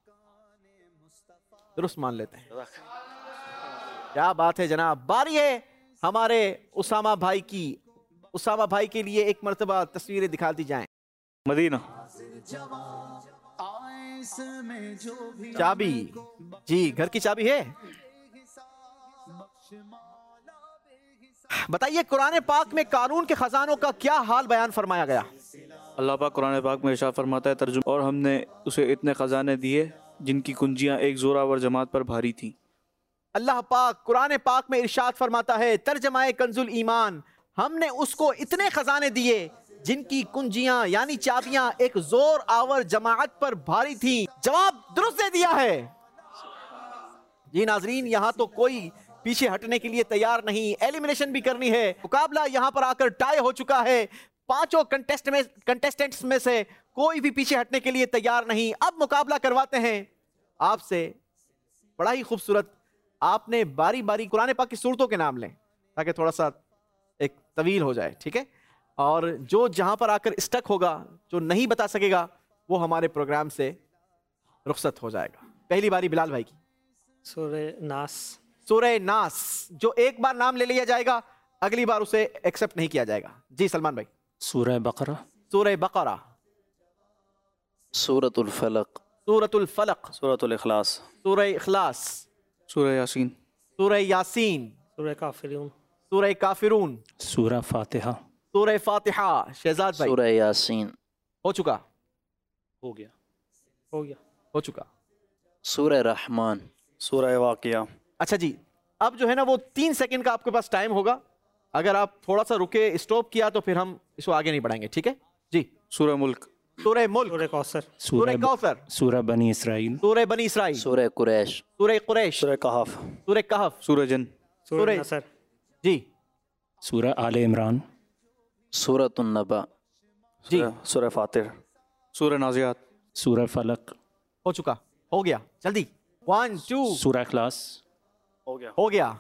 दुरुस्त मान लेते हैं। क्या बात है जनाब। बारी है हमारे उसामा भाई की। उसामा भाई के लिए एक मर्तबा तस्वीरें दिखा दी जाएं। मदीना। चाबी। जी, घर की चाबी है। बताइए कुरान पाक में कारून के खजानों का क्या हाल बयान फरमाया गया? अल्लाह पाक कुरान पाक में इरशाद फरमाता है तर्जुमा, और हमने उसे इतने खजाने दिए जिनकी कुंजियां एक जोरावर जमात पर भारी थी। अल्लाह पाक कुरान पाक में इरशाद फरमाता है तर्जमा कंजुल ईमान, हमने उसको इतने खजाने दिए जिनकी कुंजियां यानी चाबियां एक जोर आवर जमात पर भारी थी। जवाब दुरुस्त दे दिया है। जी नाजरीन, यहाँ तो कोई पीछे हटने के लिए तैयार नहीं, एलिमिनेशन भी करनी है। मुकाबला यहाँ पर आकर टाई हो चुका है। पांचों कंटेस्टेंट्स में से कोई भी पीछे हटने के लिए तैयार नहीं। अब मुकाबला करवाते हैं आपसे। बड़ा ही खूबसूरत, आपने बारी बारी कुरान पाक की सूरतों के नाम लें ताकि थोड़ा सा एक तवील हो जाए, ठीक है? और जो जहां पर आकर स्टक होगा, जो नहीं बता सकेगा, वो हमारे प्रोग्राम से रुखसत हो जाएगा। पहली बारी बिलाल भाई की। सूरह नास। सूरह नास, जो एक बार नाम ले लिया जाएगा अगली बार उसे एक्सेप्ट नहीं किया जाएगा। जी सलमान भाई। सूरह बकरा। सूरह बकरा। सूरतुल फलक। सूरतुल फलक। सूरतुल इखलास। सूरह इखलास। सूरह यासीन। सूरह यासीन। सूरह काफिरून। सूरह काफिरून। सूरह फातिहा। सूरह फातिहा। शहजाद भाई। सूरह यासीन। हो चुका। हो गया। हो गया। हो चुका। सूरह रहमान। सूरह वाक़िया। अच्छा जी, अब जो है ना वो 3 सेकंड का आपके पास टाइम होगा। अगर आप थोड़ा सा रुके, स्टॉप किया तो फिर हम इसको आगे नहीं बढ़ाएंगे, ठीक है जी? सूरह मुल्क। सूरह मुल्क। सूरह कौसर। सूरह कौसर। सूरह बनी इसराइल। सूरह बनी इसराइल। सूरह कुरैश। सूरह कुरैश। सूरह कहफ। सूरह कहफ। सूरह जिन। सूरह नसर। जी। सूरह आले इमरान। सूरतुन नबा। जी। सूरह फातिर। सूरह नाज़ियात। सूरह फलक। हो चुका। हो गया, जल्दी। 1 2। सूरह इखलास। हो गया। हो गया।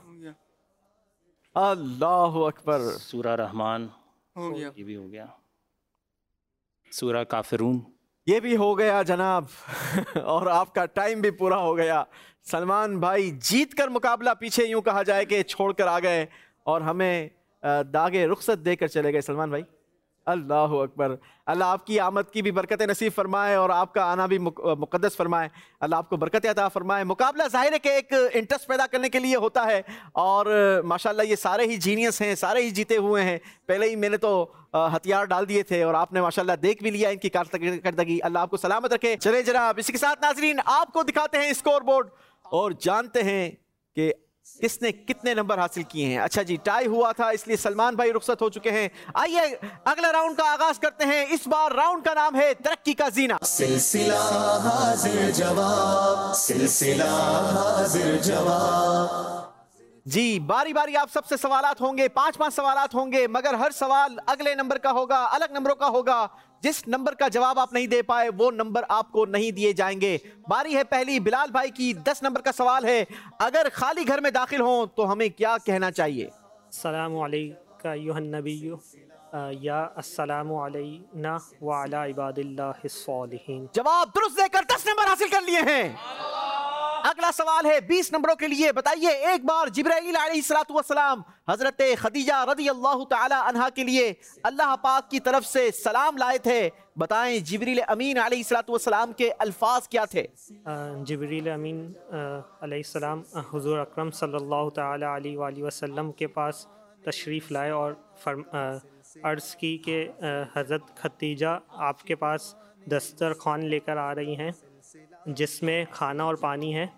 अल्लाहु अकबर। सूरह रहमान। हो गया। ये भी हो गया। सूरह काफिरून। ये भी हो गया जनाब। और आपका टाइम भी पूरा हो गया। सलमान भाई जीत कर मुकाबला पीछे यूं कहा जाए कि छोड़कर आ गए और हमें दागे रुखसत देकर चले गए। सलमान भाई अल्लाह अकबर। अल्लाह आपकी आमद की भी बरकत नसीब फरमाए और आपका आना भी मुक़द्दस फरमाए। अल्लाह आपको बरकत अता फरमाए। मुकाबला ज़ाहिर है कि एक इंटरेस्ट पैदा करने के लिए होता है और माशाल्लाह ये सारे ही जीनियस हैं, सारे ही जीते हुए हैं। पहले ही मैंने तो हथियार डाल दिए थे और आपने माशाल्लाह देख भी लिया इनकी कारकर्दगी। अल्लाह आपको सलामत रखे। चले जनाब, इसी के साथ नाजरीन आपको दिखाते हैं स्कोर बोर्ड और जानते हैं कि किसने कितने नंबर हासिल किए हैं। अच्छा जी, टाई हुआ था इसलिए सलमान भाई रुखसत हो चुके हैं। आइए अगला राउंड का आगाज करते हैं। इस बार राउंड का नाम है तरक्की का जीना। सिलसिला हाजिर जवाब, सिलसिला हाजिर जवाब। जी, बारी बारी आप सबसे सवालात होंगे, 5-5 सवालात होंगे, मगर हर सवाल अगले नंबर का होगा, अलग नंबरों का होगा। जिस नंबर का जवाब आप नहीं दे पाए वो नंबर आपको नहीं दिए जाएंगे। बारी है पहली बिलाल भाई की। 10 नंबर का सवाल है, अगर खाली घर में दाखिल हों तो हमें क्या कहना चाहिए? अस्सलामु अलैका अय्युहन नबिय्यु या अस्सलामु अलैना व अला इबादिल्लाहिस सालिहीन। जवाब दुरुस्त देकर 10 नंबर हासिल कर लिए हैं। अगला सवाल है 20 नंबरों के लिए। बताइए, एक बार जिब्राईल अलैहिस्सलातु वस्सलाम हजरत खदीजा रज़ियल्लाहु ताला अन्हा के लिए अल्लाह पाक की तरफ से सलाम लाए थे। बताएं जिब्रील अमीन अलैहिस्सलातु वस्सलाम के अल्फाज क्या थे? जिब्रील अमीन अलैहिस्सलाम हुजूर अकरम सल्लल्लाहु ताला अलैहि वसल्लम के पास तशरीफ़ लाए और अर्ज़ की कि हज़रत खदीजा आपके पास दस्तरखान लेकर आ रही हैं जिसमें खाना और पानी है,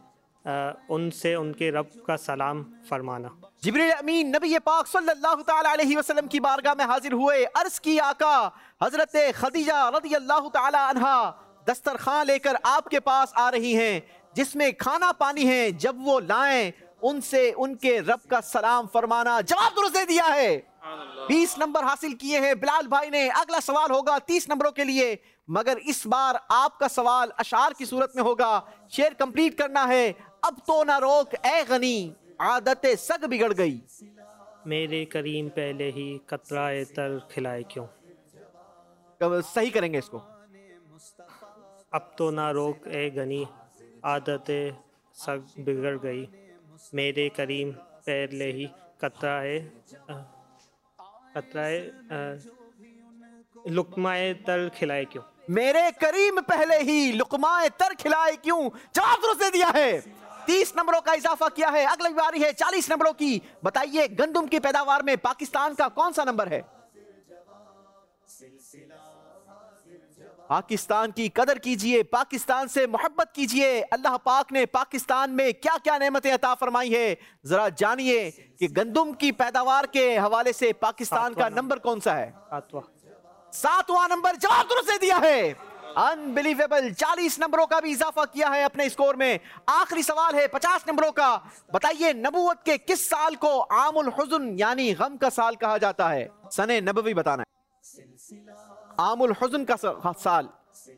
उनसे उनके रब का सलाम फरमाना। जिब्रील अमीन नबी पाक सल्लल्लाहु ताला अलैहि वसल्लम की बारगाह में हाजिर हुए। अर्ज़ की आका हजरत खदीजा रज़ियल्लाहु ताला अन्हा दस्तरखान लेकर आपके पास आ रही हैं जिसमें खाना पानी है। जब वो लाएं उनसे उनके रब का सलाम फरमाना। जवाब दुरुस्त दे दिया है। 20 नंबर हासिल किए हैं बिलाल भाई ने। अगला सवाल होगा 30 नंबरों के लिए, मगर इस बार आपका सवाल अशार की सूरत में होगा। शेर कंप्लीट करना है। अब तो ना रोक ए गनी, आदतें सग बिगड़ गई। मेरे करीम पहले ही कतराए तर खिलाए क्यों। कब सही करेंगे इसको? अब तो ना रोक ए गनी, आदतें सग बिगड़ गई। मेरे करीम पहले ही कतराए लुकमाए तर खिलाए क्यों। मेरे करीम पहले ही लुकमाए तर खिलाए क्यों। जवाब दुरुस्त दे दिया है। 30 नंबरों का इजाफा किया है। अगली बारी है 40 नंबरों की। बताइए, गंदुम की पैदावार में पाकिस्तान का कौन सा नंबर है? पाकिस्तान की कदर कीजिए, पाकिस्तान से मोहब्बत कीजिए। अल्लाह पाक ने पाकिस्तान में क्या क्या नेमतें अता फरमाई है, जरा जानिए कि गंदुम की पैदावार के हवाले से पाकिस्तान का नंबर कौन सा है? 7वां नंबर। जवाब दुरुस्त दे दिया है। अनबिलीवेबल। 40 नंबरों का भी इजाफा किया है अपने स्कोर में। आखिरी सवाल है 50 नंबरों का। बताइए, नबूवत के किस साल को आमुल हुज़्न यानी गम का साल कहा जाता है? सने नबवी बताना है। आमुल हुज़्न का साल।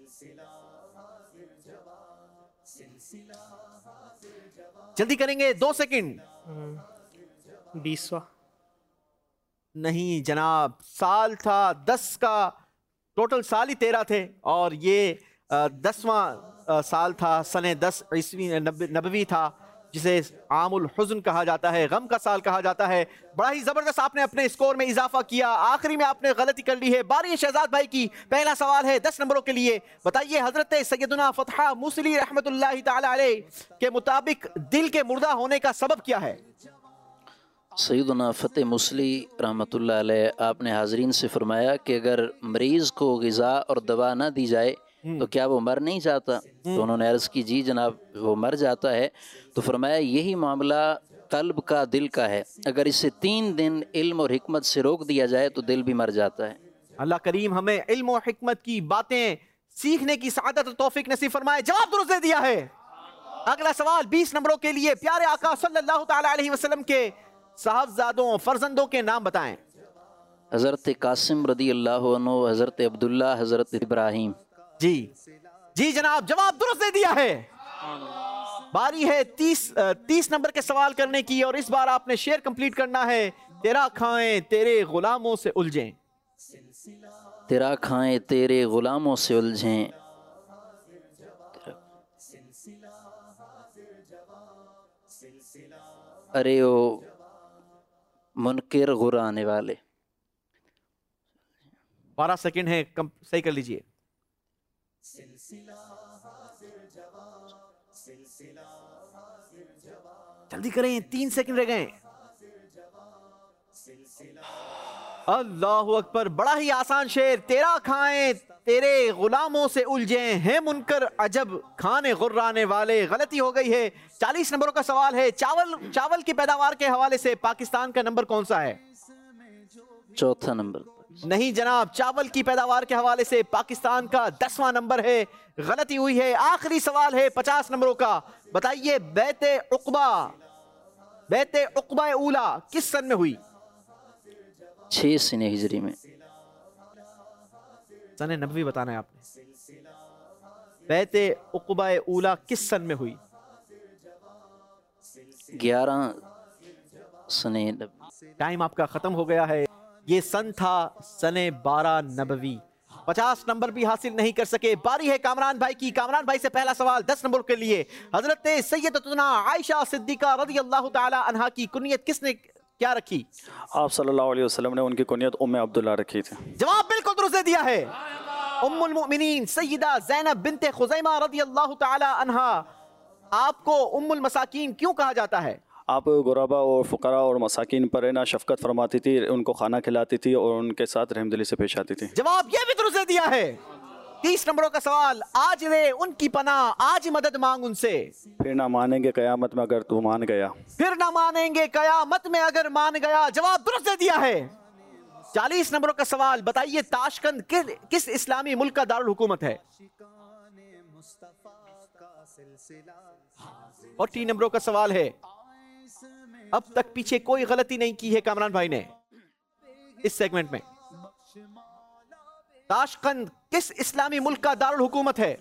जल्दी करेंगे, 2 सेकंड। 20वां नहीं जनाब, साल था 10 का। टोटल साल ही 13 थे और ये 10वां साल था। सने 10 ईस्वी नबवी था जिसे आमुल हुज़्न कहा जाता है, गम का साल कहा जाता है। बड़ा ही जबरदस्त आपने अपने स्कोर में इजाफा किया। आखिरी में आपने गलती कर ली है। बारी शहजाद भाई की। पहला सवाल है 10 नंबरों के लिए। बताइए, हजरत सैयदना फतह मूसली रहमतुल्लाहि ताला अलैह के मुताबिक दिल के मुर्दा होने का सबब क्या है? सैयदना फ़तेह मुसली रहमतुल्लाह अलैह आपने हाज़रीन से फरमाया कि अगर मरीज़ को ग़िज़ा और दवा ना दी जाए तो क्या वो मर नहीं जाता? तो उन्होंने अर्ज़ की, जी जनाब वो मर जाता है। तो फरमाया यही मामला कल्ब का, दिल का है। अगर इसे 3 दिन इल्म और हिकमत से रोक दिया जाए तो दिल भी मर जाता है। अल्लाह करीम हमें इल्म और हिकमत की बातें सीखने की सआदत और तौफीक नसीब फरमाए। जवाब दुरुस्त दे दिया है। अगला सवाल 20 नंबरों के लिए। प्यारे आका सल्लल्लाहु ताला अलैहि वसल्लम के साहबजादों फर्जंदों के नाम बताएं। हज़रत कासिम रदी अल्लाह अन्हु, हज़रत अब्दुल्ला, हज़रत इब्राहिम। जी जी जनाब, जवाब दुरुस्त दे दिया है। बारी है 30 नंबर के सवाल करने की और इस बार आपने शेर कंप्लीट करना है। तेरा खाएं तेरे गुलामों से उलझें। तेरा खाएं तेरे गुलामों से उलझें। अरे ओ मुनकिर गुराने वाले। 12 सेकंड है, सही कर लीजिए। जल्दी करें, 3 सेकंड रह गए। अल्लाहु अकबर, बड़ा ही आसान शेर। तेरा खाएं तेरे गुलामों से उलझे हैं मुनकर अजब खाने गुर्राने वाले। गलती हो गई है। 40 नंबरों का सवाल है। चावल की पैदावार के हवाले से पाकिस्तान का नंबर कौन सा है? चौथा नंबर। नहीं जनाब, चावल की पैदावार के हवाले से पाकिस्तान का 10वां नंबर है। गलती हुई है। आखिरी सवाल है 50 नंबरों का। बताइए बैते उक़बा ऊला किस सन में हुई? 6 सने हिजरी में। सने नबवी बताना है आपने। बैते उक़बा ऊला किस सन में हुई? 11 सने। टाइम आपका खत्म हो गया है। ये सन था सने 12 नबवी। 50 नंबर भी हासिल नहीं कर सके। बारी है कामरान भाई की। कामरान भाई से पहला सवाल 10 नंबर के लिए। हजरत सैयदतुना आयशा सिद्दीका रज़ियल्लाहु ताला अन्हा की कुनियत किसने क्या रखी? आप सल्लल्लाहु अलैहि वसल्लम ने उनकी कुनियत उम्मे अब्दुल्ला रखी थी। जवाब बिल्कुल दुरुस्त दे दिया है। उम्मुल मोमिनीन सैयदा ज़ैनब बिन्ते खुज़ैमा रज़ियल्लाहु ताला अन्हा। आपको उम्मुल मसाकीन क्यों कहा जाता है? आप गुरबा और फ़ुक़रा और मसाकिन पर ना शफ़क़त फरमाती थी, उनको खाना खिलाती थी और उनके साथ रहमदिली से पेश आती थी। जवाब ये भी दुरुस्त दे दिया है। 30 नंबरों का सवाल। आज रे उनकी पनाह, आज मदद मांग उनसे। फिर ना मानेंगे क़यामत में अगर तू मान गया। फिर ना मानेंगे क़यामत में अगर मान गया। जवाब दुरुस्त दे दिया है। 40 नंबरों का सवाल। बताइए ताशकंद किस इस्लामी मुल्क का दारुल हुकूमत है? 40 नंबरों का सवाल है। अब तक पीछे कोई गलती नहीं की है कामरान भाई ने इस सेगमेंट में। ताशकंद किस इस्लामी मुल्क का दारुल हुकूमत है?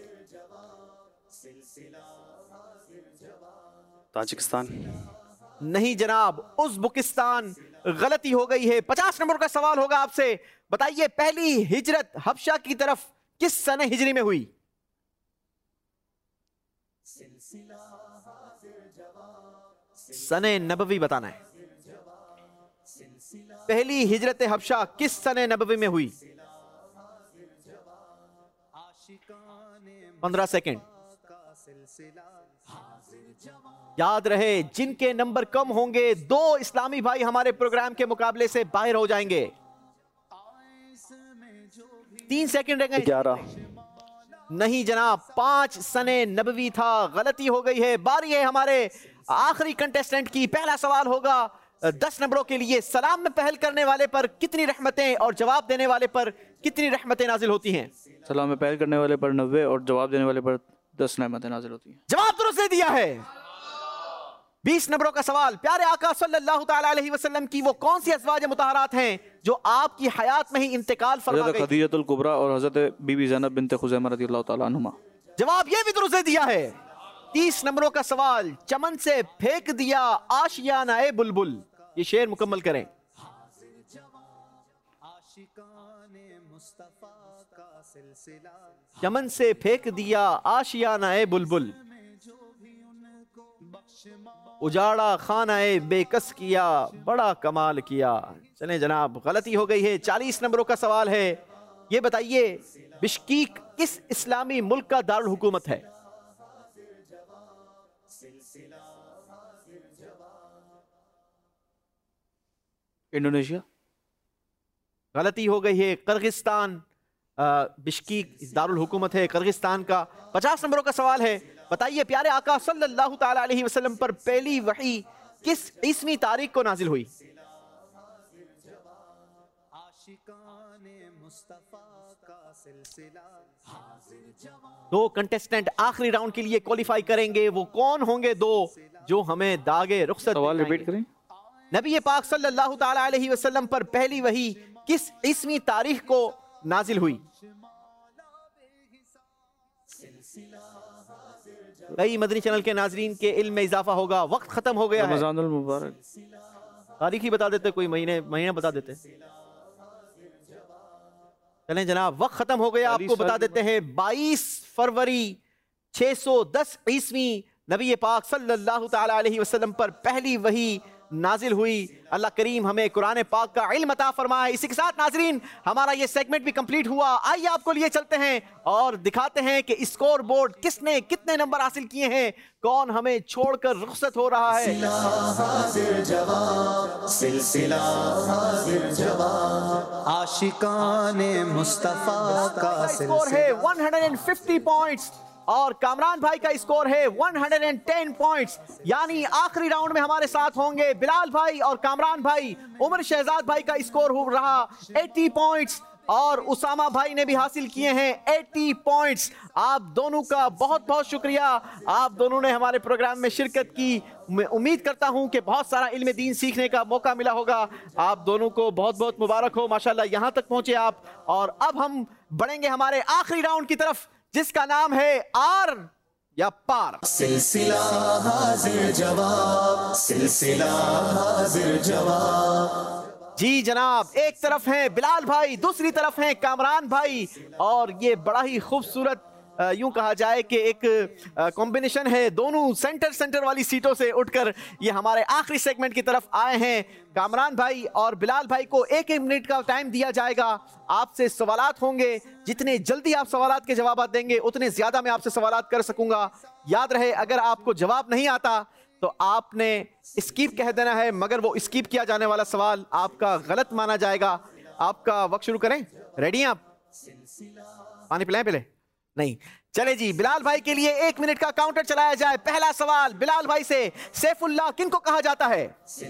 ताजिकिस्तान। नहीं जनाब, उज़्बेकिस्तान। गलती हो गई है। 50 नंबर का सवाल होगा आपसे। बताइए पहली हिजरत हबशा की तरफ किस सने हिजरी में हुई? सने नबवी बताना है। पहली हिजरत हबशा किस सने नबवी में हुई? 15 सेकंड। याद रहे जिनके नंबर कम होंगे 2 इस्लामी भाई हमारे प्रोग्राम के मुकाबले से बाहर हो जाएंगे। 3 सेकंड रह गए। 11। नहीं जनाब, 5 सने नबवी था। गलती हो गई है। बारी है हमारे आखिरी कंटेस्टेंट की। पहला सवाल होगा 10 नंबरों के लिए। सलाम में पहल करने वाले पर कितनी रहमतें और जवाब देने वाले पर कितनी रहमतें नाजिल होती हैं? सलाम में पहल करने वाले पर 90 और जवाब देने वाले पर 10 रहमतें नाजिल होती हैं। जवाब दुरुस्त दे दिया है। 20 नंबरों का सवाल। प्यारे आका सल्लल्लाहु ताला अलैहि वसल्लम की वो कौन सी अज़वाज मुतहरात हैं जो आपकी हयात में ही इंतकाल फरमा गई? खदीजतुल कुबरा और हज़रत बीबी ज़ैनब बिन्ते खुज़ैमा रज़ियल्लाहु ताला अन्हुमा। जवाब ये भी दुरुस्त दे दिया है। 30 नंबरों का सवाल। चमन से फेंक दिया आशियाना बुलबुल। ये शेर मुकम्मल करें। चमन से फेंक दिया आशियाना बुलबुल, उजाड़ा खानाए बेकस किया, बड़ा कमाल किया। चलें जनाब, गलती हो गई है। 40 नंबरों का सवाल है। ये बताइए बिश्कीक किस इस्लामी मुल्क का दारुल हुकूमत है? इंडोनेशिया। गलती हो गई है। किर्गिस्तान। बिश्कीक दारुल हुकूमत है किर्गिस्तान का। 50 नंबरों का सवाल है। बताइए प्यारे आका सल्लल्लाहु ताला अलैहि वसल्लम पर पहली वही किस ईस्वी तारीख को नाजिल हुई? दो कंटेस्टेंट आखिरी राउंड के लिए क्वालिफाई करेंगे। वो कौन होंगे 2 जो हमें दागे रुखसत? सवाल रिपीट करें। नबी पाक सल्लल्लाहु ताला अलैहि वसल्लम पर पहली वही किस ईस्वी तारीख को नाजिल हुई? कई मदनी चैनल के नाजरीन के इल्म में इजाफा होगा। वक्त खत्म हो गया है। रमज़ानुल मुबारक। तारीख ही बता देते, कोई महीने बता देते। चलें जनाब, वक्त खत्म हो गया। आपको बता देते हैं 22 फरवरी 610 ईस्वी नबी पाक सल्लल्लाहु ताला अलैहि वसल्लम पर पहली वही नाजिल हुई। अल्लाह करीम हमें कुरान पाक का इल्म अता फरमाए। इसी के साथ नाजरीन हमारा ये सेगमेंट भी कंप्लीट हुआ। आइए आपको लिए चलते हैं और दिखाते हैं कि स्कोर बोर्ड किसने कितने नंबर हासिल किए हैं, कौन हमें छोड़कर रुखसत हो रहा है। आशिकाने मुस्तफा का स्कोर है 150 पॉइंट्स और कामरान भाई का स्कोर है 110 पॉइंट्स। यानी आखिरी राउंड में हमारे साथ होंगे बिलाल भाई और कामरान भाई। उमर शहजाद भाई का स्कोर हो रहा 80 पॉइंट्स और उसामा भाई ने भी हासिल किए हैं 80 पॉइंट्स। आप दोनों का बहुत बहुत शुक्रिया, आप दोनों ने हमारे प्रोग्राम में शिरकत की। मैं उम्मीद करता हूं कि बहुत सारा इल्म दीन सीखने का मौका मिला होगा। आप दोनों को बहुत बहुत मुबारक हो, माशाल्लाह यहाँ तक पहुंचे आप। और अब हम बढ़ेंगे हमारे आखिरी राउंड की तरफ जिसका नाम है आर या पार। सिलसिला हाजिर जवाब, सिलसिला हाजिर जवाब। जी जनाब, एक तरफ हैं बिलाल भाई, दूसरी तरफ हैं कामरान भाई और ये बड़ा ही खूबसूरत यूं कहा जाए कि एक कॉम्बिनेशन है। दोनों सेंटर वाली सीटों से उठकर ये हमारे आखिरी सेगमेंट की तरफ आए हैं। कामरान भाई और बिलाल भाई को एक मिनट का टाइम दिया जाएगा। आपसे सवालात होंगे, जितने जल्दी आप सवालात के जवाब देंगे उतने ज्यादा मैं आपसे सवालात कर सकूंगा। याद रहे अगर आपको जवाब नहीं आता तो आपने स्किप कह देना है, मगर वो स्किप किया जाने वाला सवाल आपका गलत माना जाएगा। आपका वक्त शुरू करें, रेडी हैं आप? पानी पिलाएं पहले? नहीं, चले जी। बिलाल भाई के लिए 1 मिनट का काउंटर चलाया जाए। पहला सवाल बिलाल भाई से, सैफुल्लाह किनको कहा जाता है?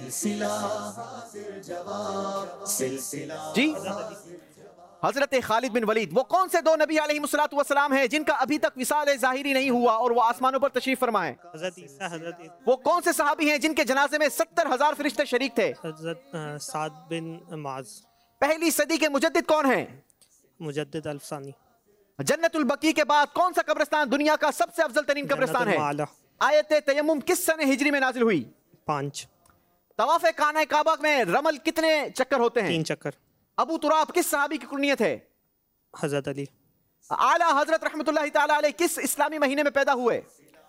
जी, हजरत खालिद बिन वलीद। वो कौन से दो नबी अलैहिस्सलातु वस्सलाम हैं जिनका अभी तक विसाल ज़ाहिरी नहीं हुआ और वो आसमानों पर तशरीफ फरमा है? हज़रत ईसा, हज़रत ईसा। वो कौन से सहाबी हैं जिनके जनाजे में 70,000 फरिश्ते शरीक थे? हज़रत साद बिन माज। पहली सदी के मुजद्दिद कौन हैं? मुजद्दिद अल्फसानी। जन्नतुल बकी के बाद कौन सा कब्रिस्तान दुनिया का सबसे अफजल तरीन कब्रिस्तान है? आयत तयम्मुम किस सने हिजरी में नाजिल हुई? 5। तवाफ़े खाना काबा में रमल कितने चक्कर होते हैं? 3 चक्कर। अबू तुराब किस सहाबी की कुनियत है? हज़रत अली। आला हजरत रहमतुल्लाहि ताला अलैह किस इस्लामी महीने में पैदा हुए?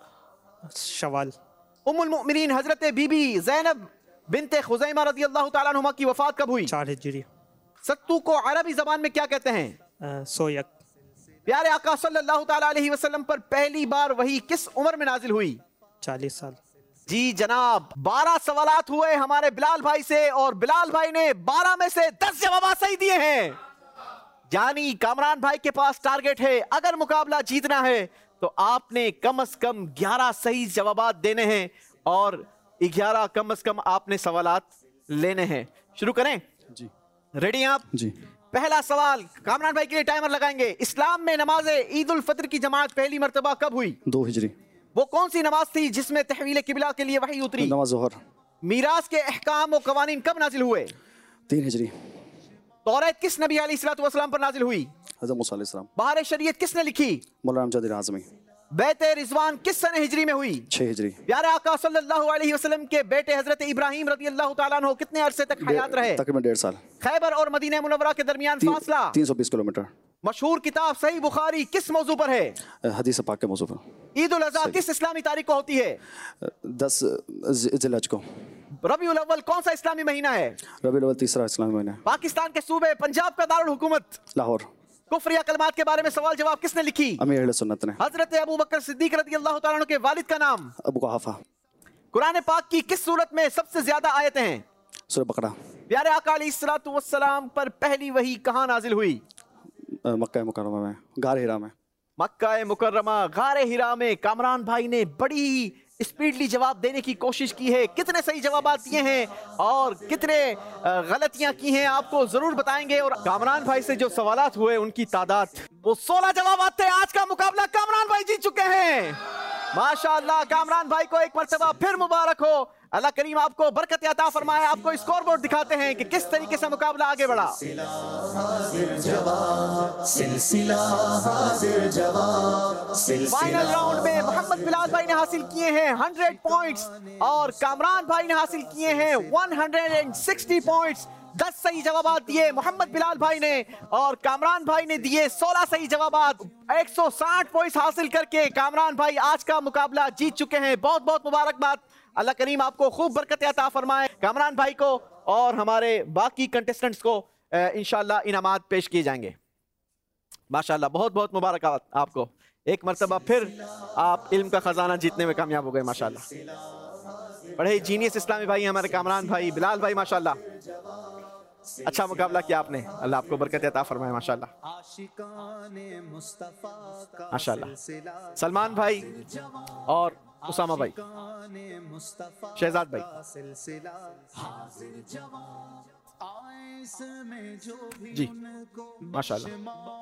शवाल। उम्मुल मुमिनीन हजरत बीबी ज़ैनब बिनते खुज़ैमा रज़ियल्लाहु ताला अन्हुमा की वफात कब हुई? 4 हिजरी। सत्तू को अरबी जबान में क्या कहते हैं? सोयक। प्यारे आका सल्लल्लाहु ताला अलैहि वसल्लम पर पहली बार वही किस उम्र में नाजिल हुई? 40 साल। जी जनाब, 12 सवालात हुए हमारे बिलाल भाई से और बिलाल भाई ने 12 में से 10 जवाब सही दिए हैं। यानी कामरान भाई के पास टारगेट है, अगर मुकाबला जीतना है तो आपने कम से कम 11 सही जवाब देने हैं और 11 कम से कम आपने सवालात लेने हैं। शुरू करें जी? रेडी हैं आप? जी। पहला सवाल कामरान भाई के लिए टाइमर लगाएंगे। इस्लाम में नमाज ईद उल फित्र की जमात पहली मर्तबा कब हुई? 2 हिजरी। वो कौन सी नमाज थी जिसमें तहवील किबला के लिए वही उतरी? नमाज ज़ोहर। मीरास के अहकाम और कवानीन कब नाजिल हुए? 3 हिजरी। तौरात किस नबी अलैहिस्सलातु वस्सलाम पर नाजिल हुई? हज़रत मूसा अलैहिस्सलाम। बहार शरीयत किसने लिखी? मौलाना अमजद आज़मी। बैत रिजवान किस सने हिजरी में हुई? 6 हिजरी। प्यारे आका सल्लल्लाहु अलैहि वसल्लम के बेटे हजरत इब्राहिम रज़ियल्लाहु ताला अन्हु कितने अरसे तक हयात रहे? तकरीबन 1.5 साल। खैबर और मदीना मुनव्वरा के दरमियान फासला? 320 किलोमीटर। मशहूर किताब सही बुखारी किस मौजू पर है? हदीस पाक के मौजू पर। ईद उल अज़हा किस इस्लामी तारीख को होती है? 10 ज़िलहज को। रबीउल अव्वल कौन सा इस्लामी महीना है? रबीउल अव्वल तीसरा इस्लामी महीना। पाकिस्तान के सूबे पंजाब का दारुल हुकूमत? लाहौर। कुफ्र या कलमात के बारे में सवाल जवाब किसने लिखी? अमीर अहले सुन्नत ने। हजरत अबू बकर सिद्दीक रज़ियल्लाहु ताला अन्हु के वालिद का नाम? अबू कुहाफा। कुरान पाक की किस सूरत में सबसे ज्यादा आयतें हैं? सूरह बकरा। प्यारे आका अलैहिस्सलातु वस्सलाम पर पहली वही कहाँ नाजिल हुई? मक्का मुकर्रमा में, गार हिरा में। मक्का मुकर्रमा गारे हिरा में। कामरान भाई ने बड़ी स्पीडली जवाब देने की कोशिश की है। कितने सही जवाब दिए हैं और कितने गलतियां की हैं आपको जरूर बताएंगे। और कामरान भाई से जो सवालात हुए उनकी तादाद वो 16 जवाब थे। आज का मुकाबला कामरान भाई जीत चुके हैं। माशाअल्लाह, कामरान भाई को एक मर्तबा फिर मुबारक हो। अल्लाह करीम आपको बरकत अता फरमाए। आपको स्कोर बोर्ड दिखाते हैं कि किस तरीके से मुकाबला आगे बढ़ा। फाइनल राउंड में मोहम्मद बिलाल भाई ने हासिल किए हैं 100 पॉइंट्स और कामरान भाई ने हासिल किए हैं 160 पॉइंट्स। 10 सही जवाबात दिए मोहम्मद बिलाल भाई ने और कामरान भाई ने दिए 16 सही जवाबात। 160 पॉइंट्स हासिल करके कामरान भाई आज का मुकाबला जीत चुके हैं। बहुत बहुत मुबारकबाद। अल्लाह करीम आपको खूब बरकत अता फरमाए। कामरान भाई को और हमारे बाकी कंटेस्टेंट्स को इंशाल्लाह इनामात पेश किए जाएंगे। माशाल्लाह, बहुत बहुत मुबारकबाद आपको। एक मरतबा फिर आप इल्म का खजाना जीतने में कामयाब हो गए माशाल्लाह। बड़े जीनियस इस्लामी भाई हमारे कामरान भाई, बिलाल भाई, माशाल्लाह अच्छा मुकाबला किया आपने। अल्लाह आपको बरकत अता फरमाए माशाल्लाह माशाल्लाह। सलमान भाई और उसामा भाई, शहजाद भाई, जी माशाल्लाह।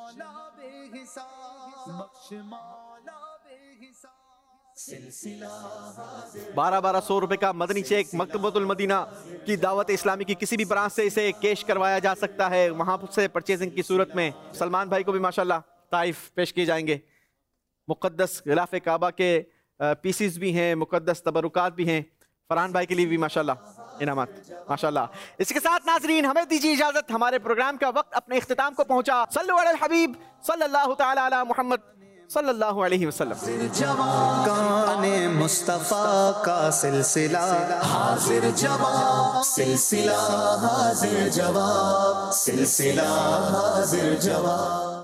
1200 रुपए का मदनी चेक मकतबतुल मदीना की दावत इस्लामी की किसी भी ब्रांच से इसे कैश करवाया जा सकता है, वहां से परचेजिंग की सूरत में। सलमान भाई को भी माशाल्लाह तारीफ पेश किए जाएंगे। मुक़द्दस गिलाफ़े काबा के पीसीस भी हैं, मुक़द्दस तबरुकात भी हैं। फरहान भाई के लिए भी माशाल्लाह इनामत माशाल्लाह। इसके साथ नाज़रीन हमें दीजिए इजाज़त, हमारे प्रोग्राम का वक्त अपने इख्तिताम को पहुंचा। सल्लु अलल हबीब सल्लल्लाहु तआला अला मुहम्मद सल्लल्लाहु अलैहि वसल्लम। काने मुस्तफ़ा का सिलसिला हाजिर जवाब, सिलसिला हाजिर जवाब, सिलसिला हाजिर जवाब।